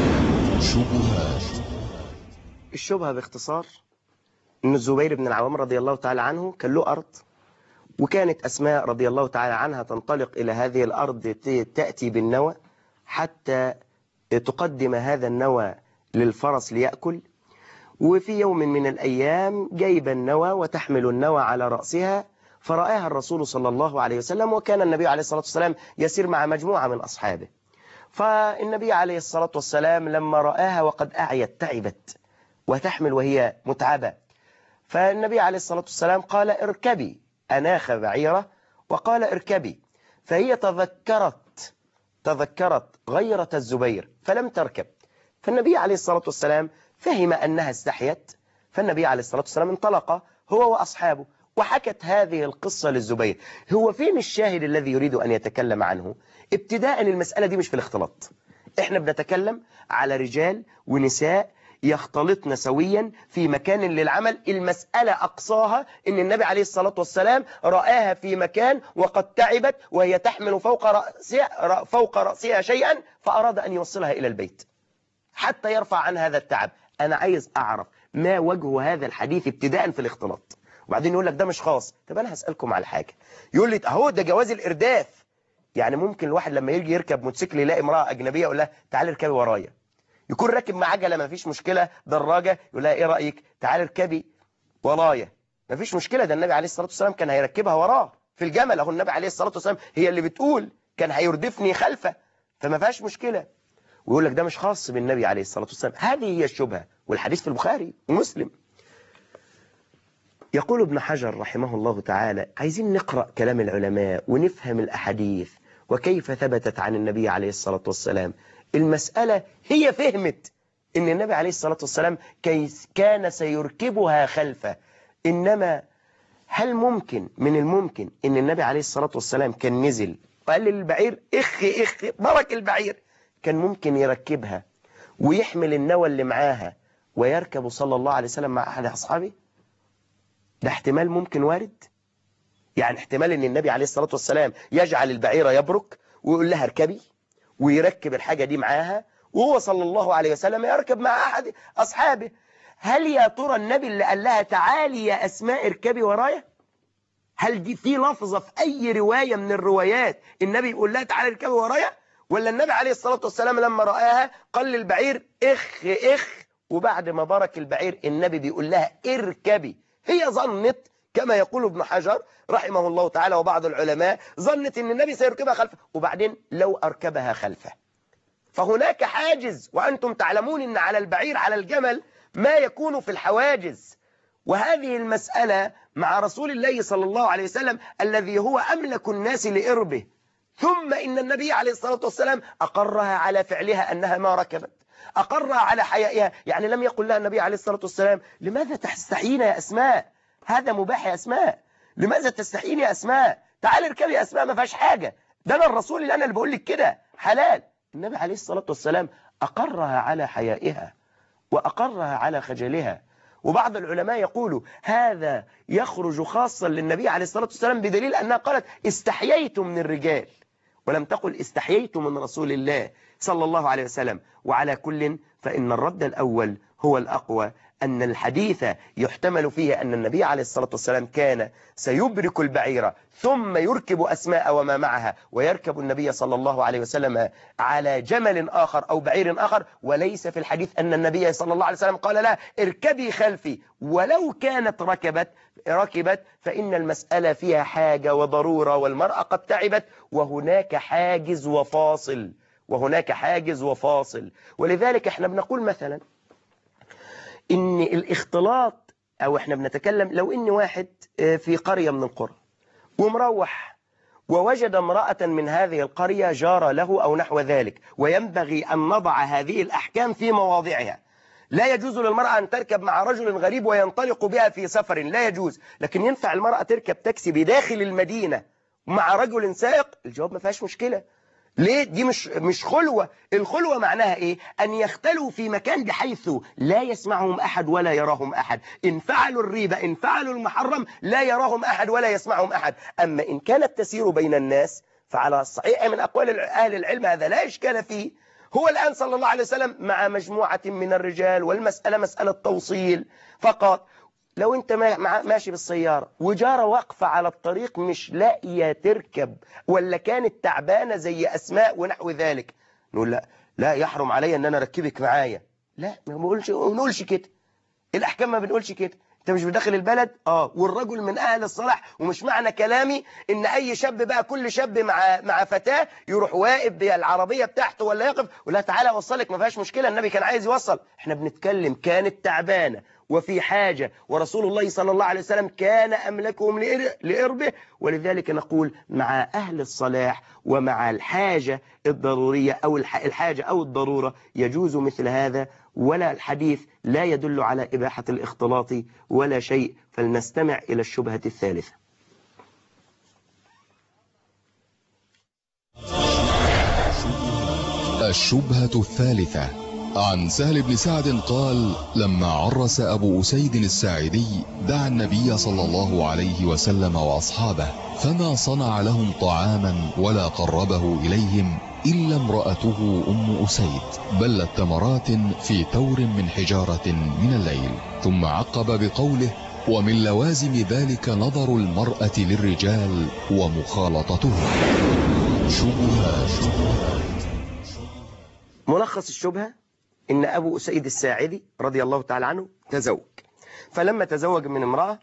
شبهات. الشبهة باختصار إن الزبير بن العوام رضي الله تعالى عنه كان له أرض، وكانت أسماء رضي الله تعالى عنها تنطلق إلى هذه الأرض تأتي بالنوى حتى تقدم هذا النوى للفرس ليأكل. وفي يوم من الأيام جايب النوى وتحمل النوى على رأسها، فرآها الرسول صلى الله عليه وسلم، وكان النبي عليه الصلاة والسلام يسير مع مجموعة من أصحابه. فالنبي عليه الصلاة والسلام لما رآها وقد أعيت تعبت وتحمل وهي متعبة. فالنبي عليه الصلاة والسلام قال اركبي، أناخ بعيرة وقال اركبي، فهي تذكرت تذكرت غيرة الزبير فلم تركب. فالنبي عليه الصلاة والسلام فهم أنها استحيت، فالنبي عليه الصلاة والسلام انطلق هو وأصحابه وحكت هذه القصة للزبير. هو فين الشاهد الذي يريد أن يتكلم عنه؟ ابتداء المسألة دي مش في الاختلاط، احنا بنتكلم على رجال ونساء يختلطن سويا في مكان للعمل. المسألة أقصاها إن النبي عليه الصلاة والسلام رآها في مكان وقد تعبت وهي تحمل فوق رأسها, فوق رأسها شيئا، فأراد أن يوصلها إلى البيت حتى يرفع عن هذا التعب. أنا عايز أعرف ما وجه هذا الحديث ابتداء في الاختلاط. وبعدين يقول لك ده مش خاص. طب أنا هسألكم على حاجة، يقول لي أهو ده جواز الإرداف. يعني ممكن الواحد لما يجي يركب موتوسيكل يلاقي امرأة أجنبية يقول لها تعالي اركبي ورايا. يكون راكب مع عجلة ما فيش مشكلة، دراجة، يقول لها ايه رأيك تعالي اركبي ورايا، ما فيش مشكلة. ده النبي عليه الصلاة والسلام كان هيركبها وراه في الجمل. اهو النبي عليه الصلاة والسلام هي اللي بتقول كان هيردفني خلفه، فما فيهاش مشكلة. ويقول لك ده مش خاص بالنبي عليه الصلاة والسلام. هذه هي الشبهة، والحديث في البخاري ومسلم. يقول ابن حجر رحمه الله تعالى عايزين نقرأ كلام العلماء ونفهم الأحاديث وكيف ثبتت عن النبي عليه الصلاة والسلام. المسألة هي فهمت إن النبي عليه الصلاة والسلام كان سيركبها خلفه، إنما هل ممكن من الممكن إن النبي عليه الصلاة والسلام كان نزل وقال للبعير اخ اخ برك البعير، كان ممكن يركبها ويحمل النوى اللي معاها ويركب صلى الله عليه وسلم مع أحد أصحابه؟ ده احتمال ممكن وارد. يعني احتمال ان النبي عليه الصلاة والسلام يجعل البعيرة يبرك ويقول لها اركبي ويركب الحاجة دي معاها، وهو صلى الله عليه وسلم يركب مع أحد أصحابه. هل يا ترى النبي اللي قال لها تعالي يا أسماء اركبي ورايا، هل دي في لفظة في أي رواية من الروايات النبي يقول لها تعالي اركبي ورايا؟ ولا النبي عليه الصلاة والسلام لما رآها قال للبعير اخ اخ، وبعد ما برك البعير النبي بيقول لها اركبي؟ هي ظنت كما يقول ابن حجر رحمه الله تعالى وبعض العلماء، ظنت ان النبي سيركبها خلفه. وبعدين لو أركبها خلفه فهناك حاجز، وأنتم تعلمون ان على البعير على الجمل ما يكون في الحواجز. وهذه المسألة مع رسول الله صلى الله عليه وسلم الذي هو أملك الناس لإربه، ثم إن النبي عليه الصلاة والسلام أقرها على فعلها أنها ما ركبت، أقرها على حيائها. يعني لم يقل لها النبي عليه الصلاة والسلام لماذا تستحيين يا أسماء، هذا مباح يا أسماء، لماذا تستحيين يا أسماء، تعالي اركبي يا أسماء ما فيهاش حاجة، ده أنا الرسول اللي أنا اللي بقول لك كده حلال. النبي عليه الصلاة والسلام أقرها على حيائها وأقرها على خجلها. وبعض العلماء يقولوا هذا يخرج خاصا للنبي عليه الصلاة والسلام بدليل أنها قالت استحييت من الرجال ولم تقل استحييت من رسول الله صلى الله عليه وسلم. وعلى كل فإن الرد الأول هو الأقوى، أن الحديث يحتمل فيه أن النبي عليه الصلاة والسلام كان سيبرك البعيرة ثم يركب أسماء وما معها ويركب النبي صلى الله عليه وسلم على جمل آخر أو بعير آخر، وليس في الحديث أن النبي صلى الله عليه وسلم قال لا اركبي خلفي. ولو كانت ركبت ركبت فإن المسألة فيها حاجة وضرورة والمرأة قد تعبت، وهناك حاجز وفاصل وهناك حاجز وفاصل. ولذلك احنا بنقول مثلا إن الاختلاط، أو إحنا بنتكلم لو إن واحد في قرية من القرى ومروح ووجد امرأة من هذه القرية جار له أو نحو ذلك، وينبغي أن نضع هذه الأحكام في مواضعها. لا يجوز للمرأة أن تركب مع رجل غريب وينطلق بها في سفر، لا يجوز. لكن ينفع المرأة تركب تاكسي بداخل المدينة مع رجل سائق؟ الجواب ما فيهاش مشكلة. ليه؟ دي مش مش خلوة. الخلوة معناها ايه؟ ان يختلوا في مكان بحيث لا يسمعهم احد ولا يراهم احد. ان فعلوا الريبة، ان فعلوا المحرم، لا يراهم احد ولا يسمعهم احد. اما ان كانت تسير بين الناس فعلى الصحيح من اقوال اهل العلم هذا لا اشكال فيه. هو الان صلى الله عليه وسلم مع مجموعة من الرجال، والمسألة مسألة توصيل فقط. لو انت ماشي بالسيارة وجارة واقفة على الطريق مش لاقية تركب، ولا كانت تعبانة زي أسماء ونحو ذلك، نقول لا لا يحرم علي ان انا اركبك معايا. لا ما بنقولش ما بنقولش كده، الاحكام ما بنقولش كده. انت مش بداخل البلد؟ اه. والرجل من اهل الصلاح. ومش معنى كلامي ان اي شاب بقى كل شاب مع مع فتاه يروح واقف بالعربيه بتاعته ولا يقف ولا تعالى اوصلك، ما فيهاش مشكله. النبي كان عايز يوصل. احنا بنتكلم كانت تعبانه وفي حاجه، ورسول الله صلى الله عليه وسلم كان املكهم لاربه. ولذلك نقول مع اهل الصلاح ومع الحاجه الضروريه او الحاجه او الضروره يجوز مثل هذا، ولا الحديث لا يدل على إباحة الاختلاط ولا شيء. فلنستمع إلى الشبهة الثالثة. الشبهة الثالثة عن سهل بن سعد قال: لما عرس أبو أسيد الساعدي دعا النبي صلى الله عليه وسلم وأصحابه، فما صنع لهم طعاما ولا قربه إليهم إلا امرأته أم أسيد، بلت تمرات في تور من حجارة من الليل. ثم عقب بقوله: ومن لوازم ذلك نظر المرأة للرجال ومخالطتهم. شبهات. ملخص الشبهة إن أبو أسيد الساعدي رضي الله تعالى عنه تزوج، فلما تزوج من امرأة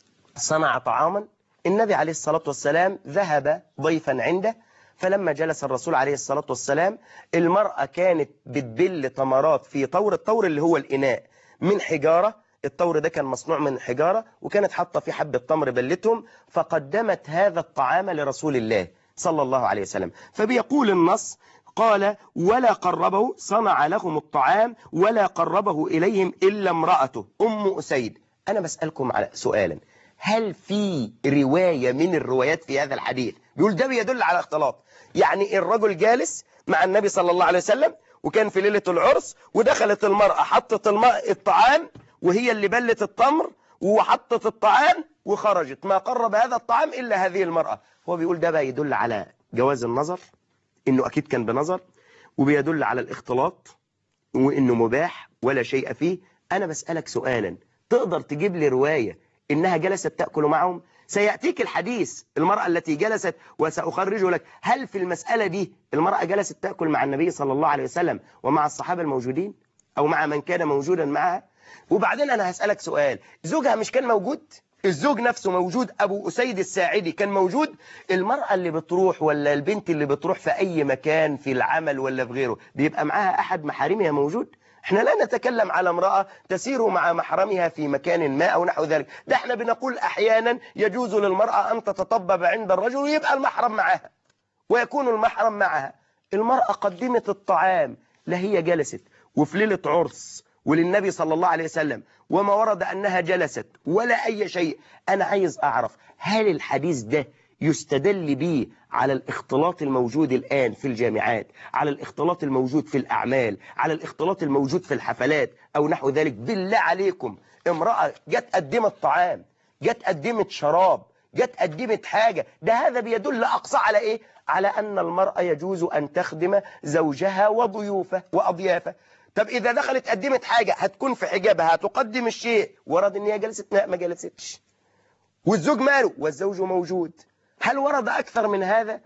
صنع طعاما. النبي عليه الصلاة والسلام ذهب ضيفا عنده، فلما جلس الرسول عليه الصلاة والسلام المرأة كانت بتبل تمرات في طور، الطور اللي هو الإناء من حجارة، الطور ده كان مصنوع من حجارة، وكانت حاطة في حبة تمر بلتهم، فقدمت هذا الطعام لرسول الله صلى الله عليه وسلم. فبيقول النص قال: ولا قربه، صنع لهم الطعام ولا قربه إليهم إلا امرأته أم أسيد. أنا بسألكم على سؤالا، هل في رواية من الروايات في هذا الحديث بيقول ده بيدل على اختلاط؟ يعني الرجل جالس مع النبي صلى الله عليه وسلم وكان في ليلة العرس، ودخلت المرأة حطت الطعام وهي اللي بلت التمر وحطت الطعام وخرجت، ما قرب هذا الطعام إلا هذه المرأة. هو بيقول ده بقى يدل على جواز النظر، إنه أكيد كان بنظر، وبيدل على الاختلاط وإنه مباح ولا شيء فيه. أنا بسألك سؤالا، تقدر تجيب لي رواية إنها جلست تأكل معهم؟ سيأتيك الحديث المرأة التي جلست وسأخرج لك. هل في المسألة دي المرأة جلست تأكل مع النبي صلى الله عليه وسلم ومع الصحابة الموجودين أو مع من كان موجودا معها؟ وبعدين أنا هسألك سؤال، زوجها مش كان موجود؟ الزوج نفسه موجود، أبو أسيد الساعدي كان موجود. المرأة اللي بتروح ولا البنت اللي بتروح في أي مكان في العمل ولا في غيره بيبقى معاها أحد محارمها موجود؟ احنا لا نتكلم على امرأة تسير مع محرمها في مكان ما أو نحو ذلك، ده احنا بنقول أحيانا يجوز للمرأة أن تتطبب عند الرجل ويبقى المحرم معها ويكون المحرم معها. المرأة قدمت الطعام، لا هي جلست وفي ليلة عرس وللنبي صلى الله عليه وسلم وما ورد أنها جلست ولا أي شيء. أنا عايز أعرف، هل الحديث ده يستدل به على الاختلاط الموجود الآن في الجامعات، على الاختلاط الموجود في الأعمال، على الاختلاط الموجود في الحفلات أو نحو ذلك؟ بالله عليكم، امرأة جت قدمت طعام، جت قدمت شراب، جت قدمت حاجة، ده هذا بيدل أقصى على إيه؟ على أن المرأة يجوز أن تخدم زوجها وضيوفه وأضيافه. طب إذا دخلت قدمت حاجة هتكون في حجابها، هتقدم الشيء، ورد إن هي جلست؟ لا، ما جلستش. والزوج ماله؟ والزوج موجود. هل ورد أكثر من هذا؟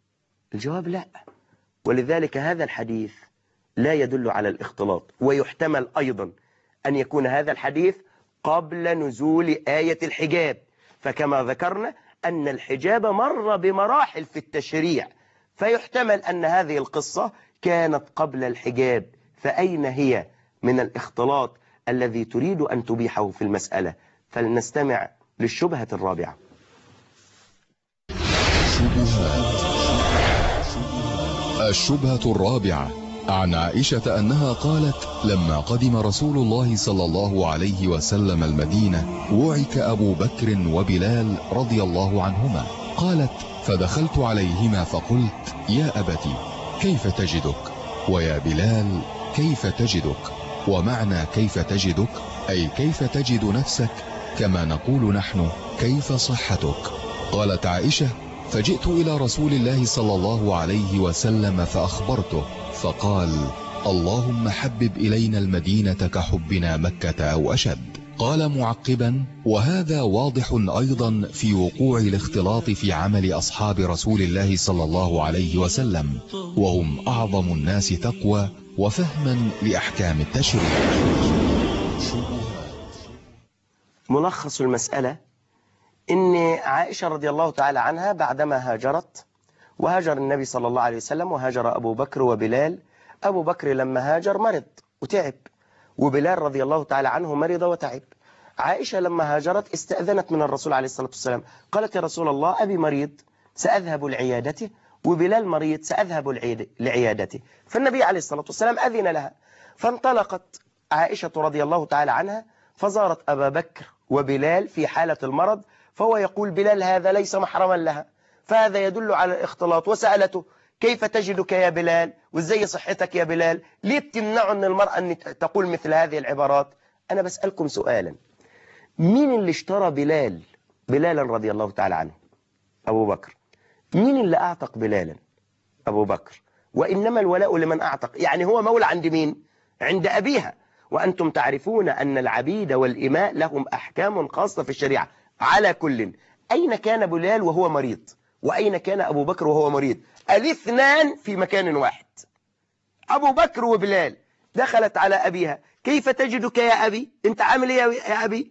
الجواب لا. ولذلك هذا الحديث لا يدل على الاختلاط، ويحتمل أيضا أن يكون هذا الحديث قبل نزول آية الحجاب، فكما ذكرنا أن الحجاب مر بمراحل في التشريع، فيحتمل أن هذه القصة كانت قبل الحجاب، فأين هي من الاختلاط الذي تريد أن تبيحه في المسألة؟ فلنستمع للشبهة الرابعة. الشبهة الرابعة عن عائشة أنها قالت: لما قدم رسول الله صلى الله عليه وسلم المدينة وعك أبو بكر وبلال رضي الله عنهما. قالت: فدخلت عليهما فقلت: يا أبتي كيف تجدك؟ ويا بلال كيف تجدك؟ ومعنى كيف تجدك أي كيف تجد نفسك، كما نقول نحن كيف صحتك. قالت عائشة: فجئت إلى رسول الله صلى الله عليه وسلم فأخبرته، فقال: اللهم حبب إلينا المدينة كحبنا مكة أو أشد. قال معقبا: وهذا واضح أيضا في وقوع الاختلاط في عمل أصحاب رسول الله صلى الله عليه وسلم، وهم أعظم الناس تقوى وفهما لأحكام التشريع. ملخص المسألة إن عائشة رضي الله تعالى عنها بعدما هاجرت، وهاجر النبي صلى الله عليه وسلم وهاجر أبو بكر وبلال. أبو بكر لما هاجر مرض وتعب، وبلال رضي الله تعالى عنه مرض وتعب. عائشة لما هاجرت استأذنت من الرسول عليه الصلاة والسلام، قالت يا رسول الله أبي مريض سأذهب لعيادته، وبلال مريض سأذهب لعيادته. فالنبي عليه الصلاة والسلام أذن لها، فانطلقت عائشة رضي الله تعالى عنها فزارت أبا بكر وبلال في حالة المرض، فهو يقول بلال هذا ليس محرما لها، فهذا يدل على الاختلاط. وسألته كيف تجدك يا بلال، وازاي صحتك يا بلال، ليه بتمنعوا أن المرأة أن تقول مثل هذه العبارات؟ أنا بسألكم سؤالا، مين اللي اشترى بلال بلالا رضي الله تعالى عنه؟ أبو بكر. مين اللي أعتق بلالا؟ أبو بكر. وإنما الولاء لمن أعتق، يعني هو مولى عند مين؟ عند أبيها. وأنتم تعرفون أن العبيد والإماء لهم أحكام خاصة في الشريعة. على كل، أين كان بلال وهو مريض؟ وأين كان أبو بكر وهو مريض؟ الاثنان في مكان واحد. أبو بكر وبلال. دخلت على أبيها، كيف تجدك يا أبي؟ أنت عامل إيه يا أبي؟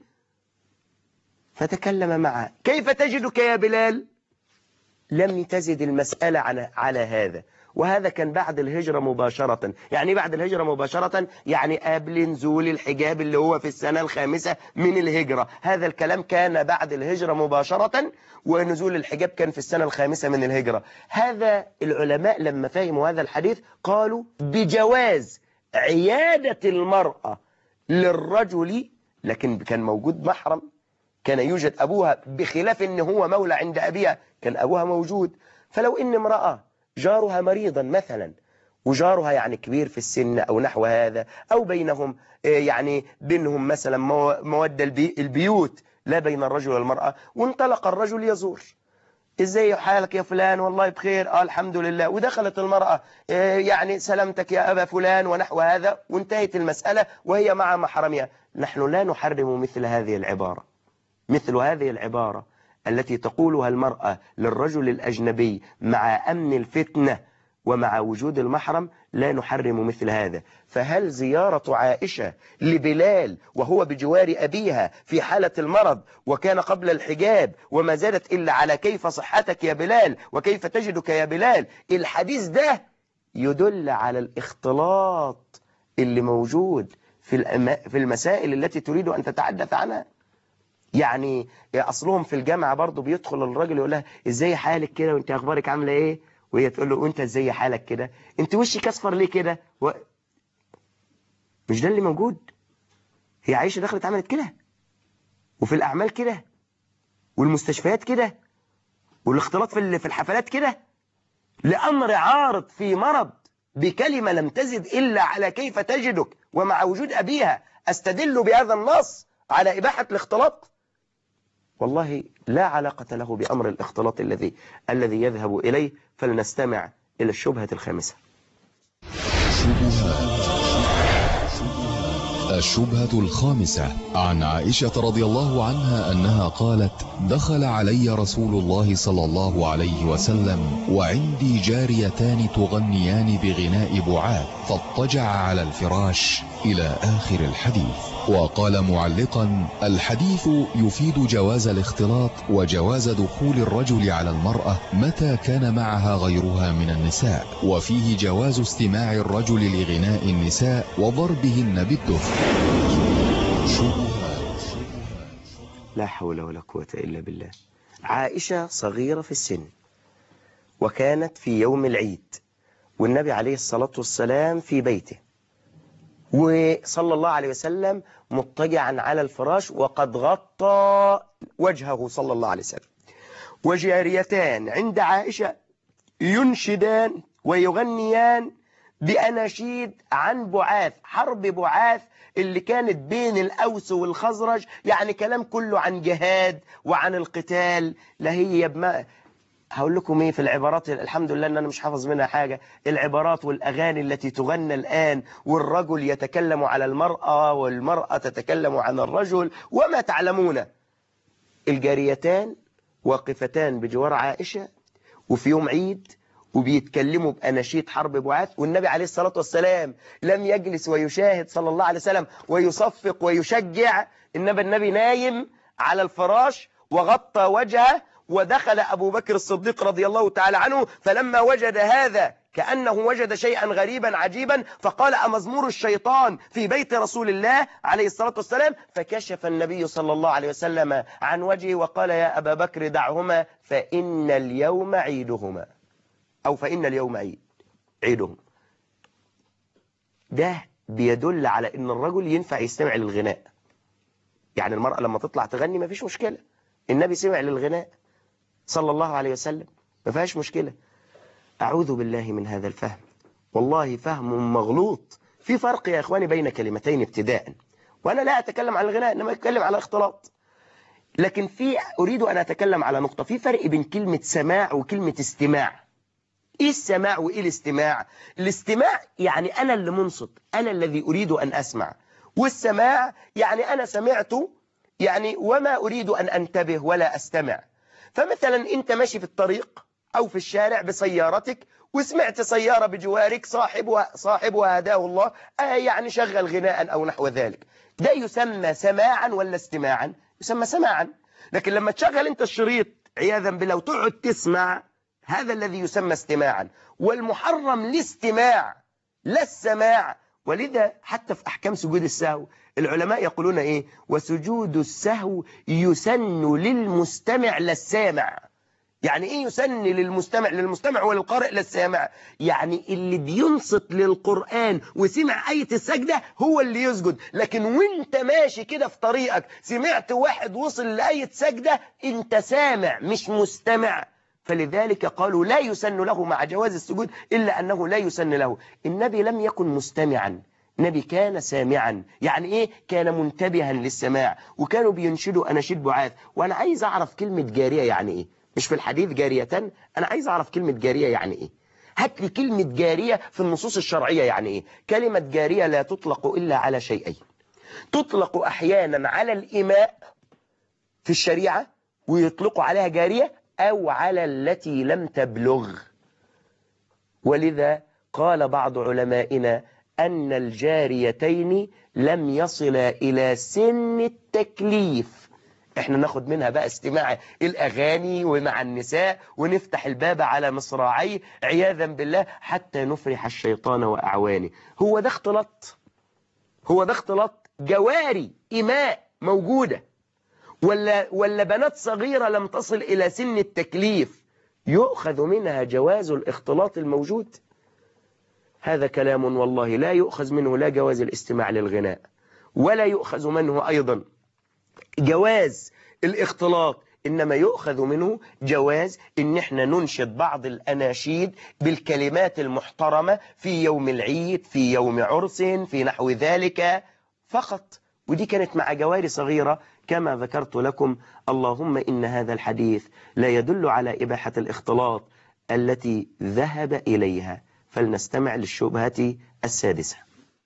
فتكلم معها، كيف تجدك يا بلال؟ لم تزد المسألة على على هذا. وهذا كان بعد الهجرة مباشرة. يعني بعد الهجرة مباشرة يعني قبل نزول الحجاب اللي هو في السنة الخامسة من الهجرة. هذا الكلام كان بعد الهجرة مباشرة، ونزول الحجاب كان في السنة الخامسة من الهجرة. هذا العلماء لما فهموا هذا الحديث قالوا بجواز عيادة المرأة للرجل، لكن كان موجود محرم، كان يوجد أبوها، بخلاف إن هو مولى عند أبيها كان أبوها موجود. فلو إن امرأة جارها مريضا مثلا، وجارها يعني كبير في السن أو نحو هذا، أو بينهم يعني بينهم مثلا مودة البيوت لا بين الرجل والمرأة، وانطلق الرجل يزور، ازاي حالك يا فلان؟ والله بخير، آه الحمد لله. ودخلت المرأة يعني سلامتك يا أبا فلان ونحو هذا، وانتهت المسألة وهي مع محرمها. نحن لا نحرم مثل هذه العبارة، مثل هذه العبارة التي تقولها المرأة للرجل الأجنبي مع أمن الفتنة ومع وجود المحرم، لا نحرم مثل هذا. فهل زيارة عائشة لبلال وهو بجوار أبيها في حالة المرض وكان قبل الحجاب وما زالت إلا على كيف صحتك يا بلال وكيف تجدك يا بلال، الحديث ده يدل على الاختلاط اللي موجود في في المسائل التي تريد أن تتحدث عنها. يعني أصلهم في الجامعة برضو بيدخل الراجل يقول لها ازاي حالك كده وانت اخبارك عامله ايه، وهي تقول له وانت ازاي حالك كده، انت وشك اصفر ليه كده و... مش ده اللي موجود. هي عائشة دخلت عملت كده، وفي الأعمال كده، والمستشفيات كده، والاختلاط في في الحفلات كده، لأمر عارض في مرض بكلمة لم تزد إلا على كيف تجدك ومع وجود أبيها أستدل بهذا النص على إباحة الاختلاط. والله لا علاقة له بأمر الاختلاط الذي الذي يذهب إليه. فلنستمع إلى الشبهة الخامسة. الشبهة الخامسة عن عائشة رضي الله عنها أنها قالت: دخل علي رسول الله صلى الله عليه وسلم وعندي جاريتان تغنيان بغناء بعاث، فاضطجع على الفراش إلى آخر الحديث. وقال معلقا: الحديث يفيد جواز الاختلاط وجواز دخول الرجل على المرأة متى كان معها غيرها من النساء، وفيه جواز استماع الرجل لغناء النساء وضربهن بالدف. لا حول ولا قوة إلا بالله. عائشة صغيرة في السن، وكانت في يوم العيد، والنبي عليه الصلاة والسلام في بيته، وصلى الله عليه وسلم مضطجعا على الفراش وقد غطى وجهه صلى الله عليه وسلم، وجاريتان عند عائشة ينشدان ويغنيان بأناشيد عن بعاث، حرب بعاث اللي كانت بين الأوس والخزرج، يعني كلام كله عن جهاد وعن القتال. لا هي بما هقول لكم ايه في العبارات، الحمد لله ان انا مش حافظ منها حاجة، العبارات والاغاني التي تغنى الان، والرجل يتكلم على المرأة والمرأة تتكلم عن الرجل، وما تعلمون. الجاريتان واقفتان بجوار عائشة وفي يوم عيد، وبيتكلموا بأناشيد حرب بعاث، والنبي عليه الصلاة والسلام لم يجلس ويشاهد صلى الله عليه وسلم ويصفق ويشجع، إنما النبي نايم على الفراش وغطى وجهه، ودخل أبو بكر الصديق رضي الله تعالى عنه، فلما وجد هذا كأنه وجد شيئا غريبا عجيبا، فقال: أمزمور الشيطان في بيت رسول الله عليه الصلاة والسلام؟ فكشف النبي صلى الله عليه وسلم عن وجهه وقال: يا أبا بكر دعهما فإن اليوم عيدهما، أو فإن اليوم عيد عيدهم. ده بيدل على أن الرجل ينفع يستمع للغناء. يعني المرأة لما تطلع تغني ما فيش مشكلة، النبي سمع للغناء صلى الله عليه وسلم، ما فيهاش مشكلة. أعوذ بالله من هذا الفهم، والله فهم مغلوط. في فرق يا إخواني بين كلمتين ابتداء، وأنا لا أتكلم عن الغناء إنما أتكلم على اختلاط. لكن في أريد أن أتكلم على نقطة، في فرق بين كلمة سماع وكلمة استماع. إيه السماع وإيه الاستماع؟ الاستماع يعني أنا اللي منصت، أنا الذي أريد أن أسمع، والسماع يعني أنا سمعت يعني وما أريد أن أنتبه ولا أستمع. فمثلا أنت ماشي في الطريق أو في الشارع بسيارتك وسمعت سيارة بجوارك صاحبها صاحبها هداه الله آه يعني شغل غناء أو نحو ذلك، ده يسمى سماعا ولا استماعا؟ يسمى سماعا. لكن لما تشغل أنت الشريط عياذا بالله وتقعد تسمع، هذا الذي يسمى استماعا. والمحرم الاستماع لا السماع. ولذا حتى في أحكام سجود السهو العلماء يقولون إيه؟ وسجود السهو يسن للمستمع لا السامع. يعني إيه يسن للمستمع؟ للمستمع وللقارئ لا السامع. يعني اللي بينصت للقرآن وسمع آية السجدة هو اللي يسجد، لكن وانت ماشي كده في طريقك سمعت واحد وصل لآية سجدة، انت سامع مش مستمع. فلذلك قالوا لا يسن له مع جواز السجود إلا أنه لا يسن له. النبي لم يكن مستمعا، النبي كان سامعا. يعني إيه؟ كان منتبها للسماع. وكانوا بينشدوا أناشيد بعاث. وأنا عايز أعرف كلمة جارية يعني إيه؟ مش في الحديث جارية، أنا عايز أعرف كلمة جارية يعني إيه؟ هات لي كلمة جارية في النصوص الشرعية يعني إيه؟ كلمة جارية لا تطلق إلا على شيئين. تطلق أحيانا على الإماء في الشريعة ويطلقوا عليها جارية، أو على التي لم تبلغ. ولذا قال بعض علمائنا أن الجاريتين لم يصلا إلى سن التكليف. احنا ناخد منها بقى استماع الأغاني ومع النساء ونفتح الباب على مصراعي عياذا بالله حتى نفرح الشيطان وأعوانه. هو ده اختلاط؟ هو ده اختلاط؟ جواري إماء موجودة ولا ولا بنات صغيرة لم تصل إلى سن التكليف يؤخذ منها جواز الاختلاط الموجود؟ هذا كلام والله لا يؤخذ منه لا جواز الاستماع للغناء، ولا يؤخذ منه أيضا جواز الاختلاط، إنما يؤخذ منه جواز إن احنا ننشد بعض الأناشيد بالكلمات المحترمة في يوم العيد، في يوم عرس، في نحو ذلك فقط. ودي كانت مع جواري صغيرة كما ذكرت لكم. اللهم إن هذا الحديث لا يدل على إباحة الاختلاط التي ذهب إليها. فلنستمع للشبهة السادسة.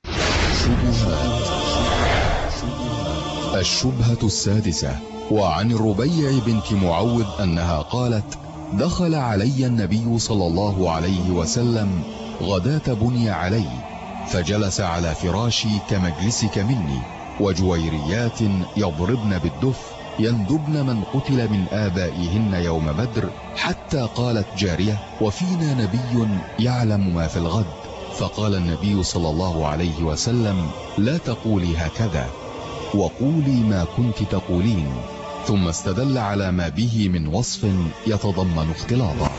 الشبهة السادسة. وعن الربيع بنت معوذ أنها قالت: دخل علي النبي صلى الله عليه وسلم غداة بني علي، فجلس على فراشي كمجلسك مني، وجويريات يضربن بالدف يندبن من قتل من آبائهن يوم بدر، حتى قالت جارية: وفينا نبي يعلم ما في الغد. فقال النبي صلى الله عليه وسلم: لا تقولي هكذا، وقولي ما كنت تقولين. ثم استدل على ما به من وصف يتضمن اختلاطا.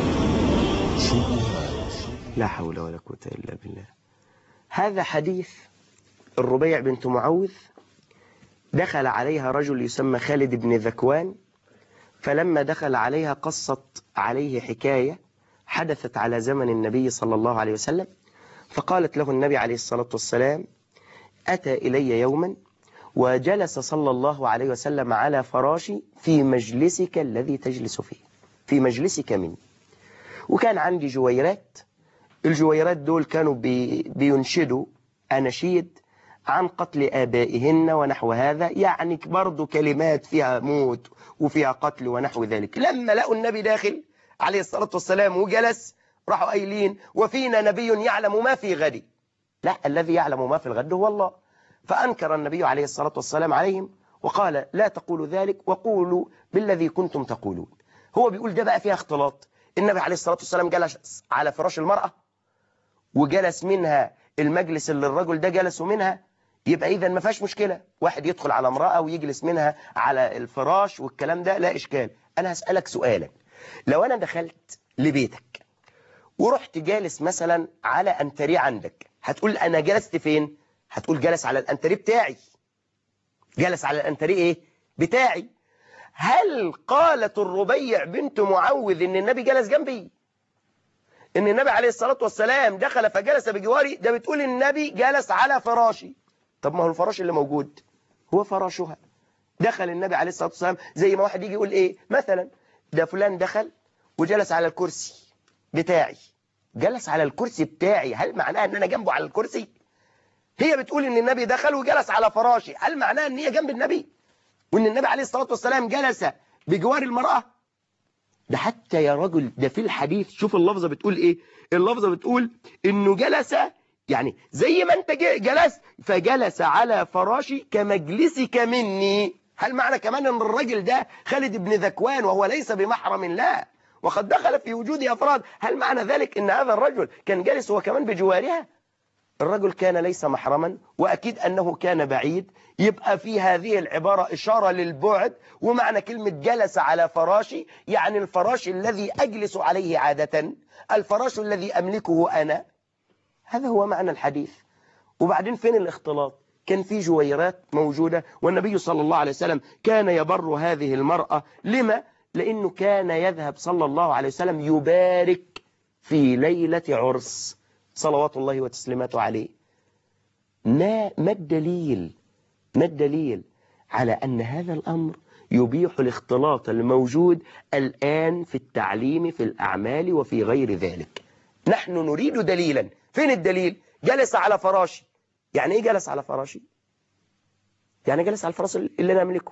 لا حول ولا قوة إلا بالله. هذا حديث الربيع بنت معوذ دخل عليها رجل يسمى خالد بن ذكوان، فلما دخل عليها قصت عليه حكاية حدثت على زمن النبي صلى الله عليه وسلم. فقالت له النبي عليه الصلاة والسلام: أتى إلي يوما وجلس صلى الله عليه وسلم على فراشي في مجلسك الذي تجلس فيه، في مجلسك مني، وكان عندي جويرات. الجويرات دول كانوا بي بينشدوا أناشيد عن قتل آبائهن ونحو هذا، يعني برضو كلمات فيها موت وفيها قتل ونحو ذلك. لما لقوا النبي داخل عليه الصلاة والسلام وجلس، راحوا قايلين وفينا نبي يعلم ما في غد. لا، الذي يعلم ما في الغد هو الله. فأنكر النبي عليه الصلاة والسلام عليهم وقال لا تقولوا ذلك وقولوا بالذي كنتم تقولون. هو بيقول ده بقى فيها اختلاط. النبي عليه الصلاة والسلام جلس على فراش المرأة وجلس منها المجلس اللي الرجل ده جلسوا منها، يبقى إذا ما فيهاش مشكلة واحد يدخل على امرأة ويجلس منها على الفراش والكلام ده لا إشكال. أنا هسألك سؤالا، لو أنا دخلت لبيتك ورحت جالس مثلا على أنتريه عندك، هتقول أنا جلست فين؟ هتقول جلس على الأنتريه بتاعي. جلس على الأنتريه إيه؟ بتاعي. هل قالت الربيع بنت معوذ إن النبي جلس جنبي؟ إن النبي عليه الصلاة والسلام دخل فجلس بجواري؟ ده بتقول النبي جلس على فراشي. طب ما هو الفراش اللي موجود هو فراشها. دخل النبي عليه الصلاة والسلام زي ما واحد يجي يقول إيه مثلا، ده فلان دخل وجلس على الكرسي بتاعي. جلس على الكرسي بتاعي، هل معناها ان انا جنبه على الكرسي؟ هي بتقول ان النبي دخل وجلس على فراشي، هل معناها ان هي جنب النبي وان النبي عليه الصلاة والسلام جلس بجوار المرأة؟ ده حتى يا رجل ده في الحديث، شوف اللفظة بتقول ايه. اللفظة بتقول انه جلس يعني زي ما انت جلست، فجلس على فراشي كمجلسك مني. هل معنى كمان ان الرجل ده خالد بن ذكوان وهو ليس بمحرم الله وقد دخل في وجود أفراد، هل معنى ذلك ان هذا الرجل كان جالس هو كمان بجوارها؟ الرجل كان ليس محرما وأكيد أنه كان بعيد. يبقى في هذه العبارة إشارة للبعد. ومعنى كلمة جلس على فراشي يعني الفراش الذي أجلس عليه عادة، الفراش الذي أملكه أنا. هذا هو معنى الحديث. وبعدين فين الاختلاط؟ كان في جويرات موجودة والنبي صلى الله عليه وسلم كان يبر هذه المرأة. لما؟ لأنه كان يذهب صلى الله عليه وسلم يبارك في ليلة عرس صلوات الله وتسليماته عليه. ما ما الدليل ما الدليل على أن هذا الأمر يبيح الاختلاط الموجود الآن في التعليم في الأعمال وفي غير ذلك؟ نحن نريد دليلا. فين الدليل؟ جلس على فراشي. يعني إيه جلس على فراشي؟ يعني جلس على الفراش اللي أنا أملكه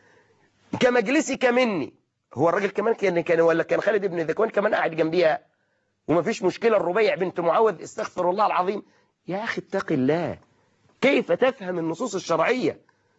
كمجلسك مني. هو الراجل كمان كان كان ولا كان خالد بن ذكوان كمان قاعد جنبيها وما فيش مشكلة؟ الربيع بنت معوذ استغفر الله العظيم. يا أخي اتق الله، كيف تفهم النصوص الشرعية؟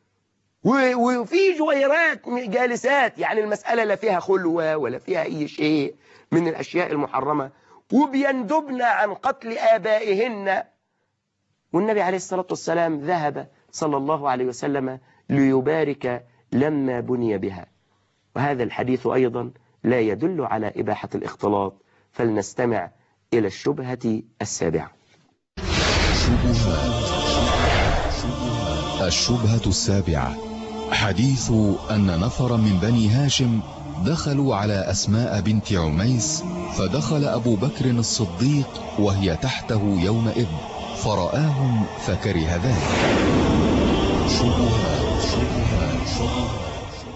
وفي جويرات جالسات، يعني المسألة لا فيها خلوة ولا فيها أي شيء من الأشياء المحرمة، وبيندبن عن قتل آبائهن. والنبي عليه الصلاة والسلام ذهب صلى الله عليه وسلم ليبارك لما بني بها. وهذا الحديث أيضا لا يدل على إباحة الاختلاط. فلنستمع إلى الشبهة السابعة. الشبهة السابعة: حديث أن نفر من بني هاشم دخلوا على أسماء بنت عميس، فدخل أبو بكر الصديق وهي تحته يومئذ فرآهم فكره ذلك. شبهة شبهة شبهة.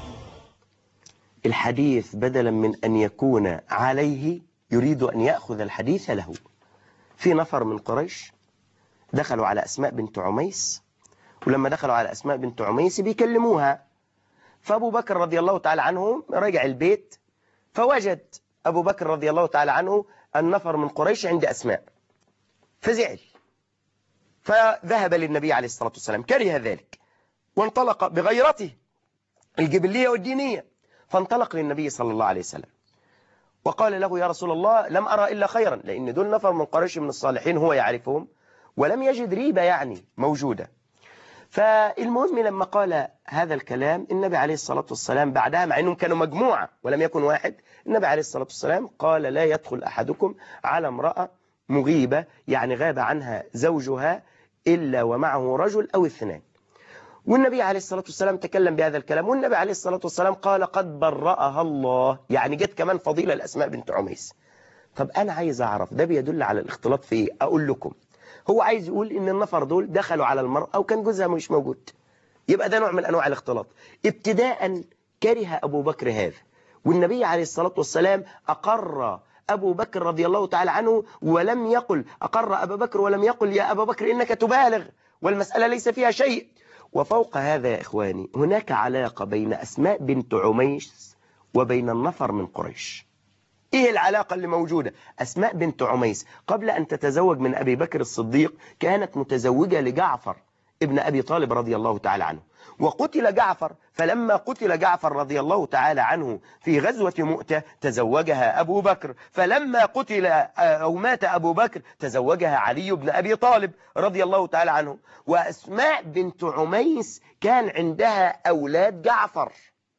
الحديث بدلا من أن يكون عليه يريد أن يأخذ الحديث له. في نفر من قريش دخلوا على أسماء بنت عميس، ولما دخلوا على أسماء بنت عميس بيكلموها، فأبو بكر رضي الله تعالى عنه رجع البيت فوجد أبو بكر رضي الله تعالى عنه النفر من قريش عند أسماء، فزعل فذهب للنبي عليه الصلاة والسلام، كره ذلك وانطلق بغيرته الجبلية والدينية، فانطلق للنبي صلى الله عليه وسلم وقال له يا رسول الله لم أرى إلا خيرا، لأن دول نفر من قريش من الصالحين هو يعرفهم ولم يجد ريبة يعني موجودة. فالمهم لما قال هذا الكلام النبي عليه الصلاة والسلام بعدها، مع أنهم كانوا مجموعة ولم يكن واحد، النبي عليه الصلاة والسلام قال لا يدخل أحدكم على امرأة مغيبة، يعني غاب عنها زوجها إلا ومعه رجل أو اثنان. والنبي عليه الصلاة والسلام تكلم بهذا الكلام، والنبي عليه الصلاة والسلام قال قد برأها الله، يعني جت كمان فضيلة الأسماء بنت عميس. طب أنا عايز أعرف ده بيدل على الاختلاط في إيه؟ أقول لكم، هو عايز يقول إن النفر دول دخلوا على المرأة وكان جوزها مش موجود، يبقى ده نوع من أنواع الاختلاط. ابتداء كره أبو بكر هذا، والنبي عليه الصلاة والسلام أقر أبو بكر رضي الله تعالى عنه ولم يقل، أقر أبا بكر ولم يقل يا أبا بكر إنك تبالغ والمسألة ليس فيها شيء. وفوق هذا يا إخواني هناك علاقة بين أسماء بنت عميس وبين النفر من قريش. إيه العلاقة اللي موجودة؟ أسماء بنت عميس قبل أن تتزوج من أبي بكر الصديق كانت متزوجة لجعفر ابن أبي طالب رضي الله تعالى عنه، وقتل جعفر، فلما قتل جعفر رضي الله تعالى عنه في غزوة مؤتة تزوجها أبو بكر، فلما قتل أو مات أبو بكر تزوجها علي بن أبي طالب رضي الله تعالى عنه. وأسماء بنت عميس كان عندها أولاد جعفر،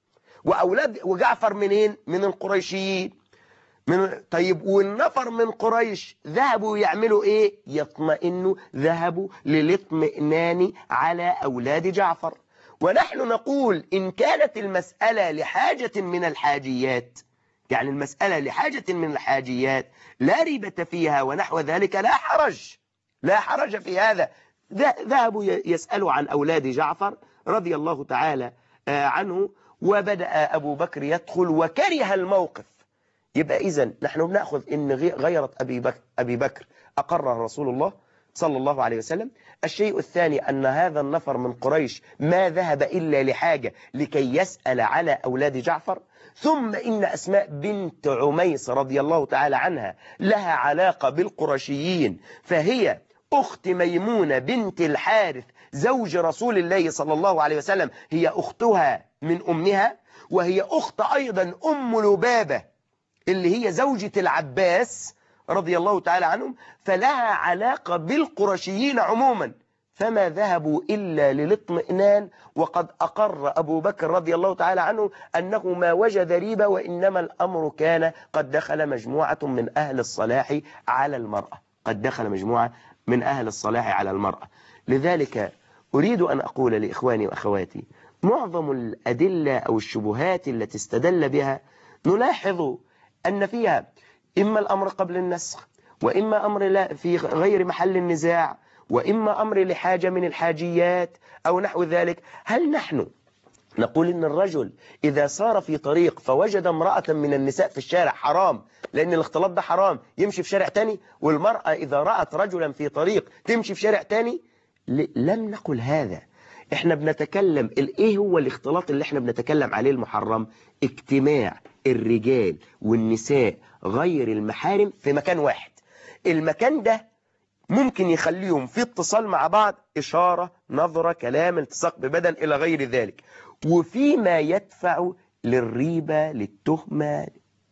وأولاد وجعفر منين؟ من القريشيين. من طيب والنفر من قريش ذهبوا يعملوا ايه؟ يطمئنوا، ذهبوا للاطمئنان على أولاد جعفر. ونحن نقول إن كانت المسألة لحاجة من الحاجيات، يعني المسألة لحاجة من الحاجيات لا ريبة فيها ونحو ذلك، لا حرج، لا حرج في هذا. ذهبوا يسألوا عن أولاد جعفر رضي الله تعالى عنه، وبدأ أبو بكر يدخل وكره الموقف. يبقى إذن نحن بنأخذ إن غيرة أبي بكر, أبي بكر أقرها رسول الله صلى الله عليه وسلم. الشيء الثاني أن هذا النفر من قريش ما ذهب إلا لحاجة لكي يسأل على أولاد جعفر. ثم إن أسماء بنت عميس رضي الله تعالى عنها لها علاقة بالقرشيين، فهي أخت ميمونة بنت الحارث زوج رسول الله صلى الله عليه وسلم، هي أختها من أمها، وهي أخت أيضا أم لبابة اللي هي زوجة العباس رضي الله تعالى عنهم، فلها علاقة بالقرشيين عموما. فما ذهبوا إلا للاطمئنان، وقد أقر أبو بكر رضي الله تعالى عنه أنه ما وجد ريبة، وإنما الأمر كان قد دخل مجموعة من أهل الصلاح على المرأة، قد دخل مجموعة من أهل الصلاح على المرأة. لذلك أريد أن أقول لإخواني وأخواتي، معظم الأدلة أو الشبهات التي استدل بها نلاحظ أن فيها إما الأمر قبل النسخ، وإما أمر لا في غير محل النزاع، وإما أمر لحاجة من الحاجيات أو نحو ذلك. هل نحن نقول إن الرجل إذا سار في طريق فوجد امرأة من النساء في الشارع حرام، لأن الاختلاط ده حرام، يمشي في شارع تاني؟ والمرأة إذا رأت رجلا في طريق تمشي في شارع تاني؟ لم نقل هذا. احنا بنتكلم ايه هو الاختلاط اللي احنا بنتكلم عليه المحرم؟ اجتماع الرجال والنساء غير المحارم في مكان واحد. المكان ده ممكن يخليهم في اتصال مع بعض، إشارة، نظرة، كلام، التصاق ببدن إلى غير ذلك، وفيما يدفع للريبة، للتهمة،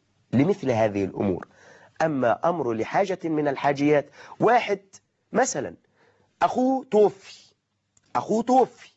لمثل هذه الأمور. أما أمر لحاجة من الحاجيات، واحد مثلا أخوه توفي، أخوه توفي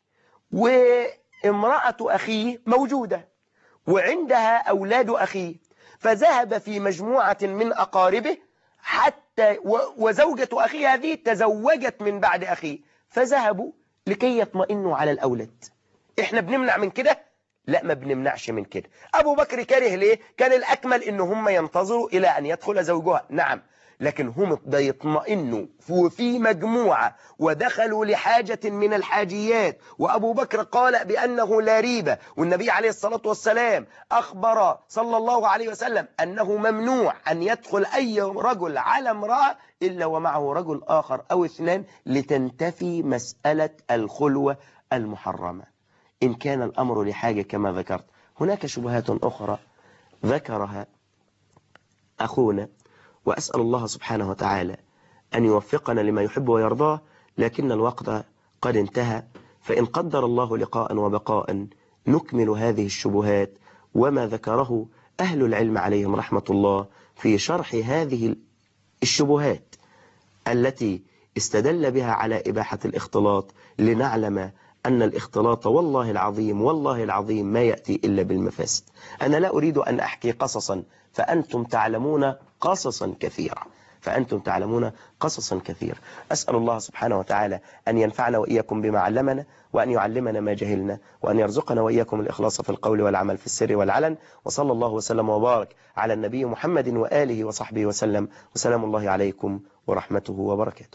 وامرأة أخيه موجودة وعندها أولاد أخيه، فذهب في مجموعة من أقاربه حتى وزوجة أخيه هذه تزوجت من بعد أخيه، فذهبوا لكي يطمئنوا على الأولاد. إحنا بنمنع من كده؟ لا، ما بنمنعش من كده. أبو بكر كاره ليه؟ كان الأكمل إن هم ينتظروا إلى أن يدخل زوجها، نعم، لكن هم يطمئنوا في مجموعة ودخلوا لحاجة من الحاجيات، وأبو بكر قال بأنه لا ريبة، والنبي عليه الصلاة والسلام أخبر صلى الله عليه وسلم أنه ممنوع أن يدخل أي رجل على امرأة إلا ومعه رجل آخر أو اثنان، لتنتفي مسألة الخلوة المحرمة إن كان الأمر لحاجة كما ذكرت. هناك شبهات أخرى ذكرها أخونا، وأسأل الله سبحانه وتعالى أن يوفقنا لما يحب ويرضاه، لكن الوقت قد انتهى، فإن قدر الله لقاء وبقاء نكمل هذه الشبهات وما ذكره أهل العلم عليهم رحمة الله في شرح هذه الشبهات التي استدل بها على إباحة الاختلاط، لنعلم أن الاختلاط والله العظيم والله العظيم ما يأتي إلا بالمفاسد. أنا لا أريد أن أحكي قصصا، فأنتم تعلمون قصصا كثيرة، فأنتم تعلمون قصصا كثيرة. أسأل الله سبحانه وتعالى أن ينفعنا وإياكم بما علمنا، وأن يعلمنا ما جهلنا، وأن يرزقنا وإياكم الإخلاص في القول والعمل في السر والعلن. وصلى الله وسلم وبارك على النبي محمد وآله وصحبه وسلم، وسلام الله عليكم ورحمته وبركاته.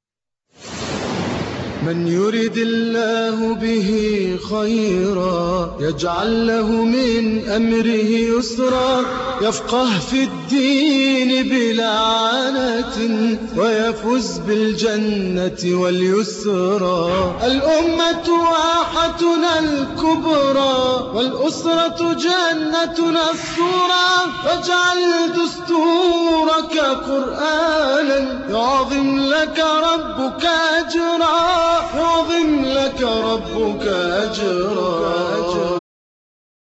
من يرد الله به خيرا يجعل له من أمره يسرا، يفقه في الدين بلا عنة ويفوز بالجنة واليسرا. الأمة واحتنا الكبرى، والأسرة جنتنا الصورة. فاجعل دستورك قرآنا يعظم لك ربك أجرا، يعظم لك ربك أجرا.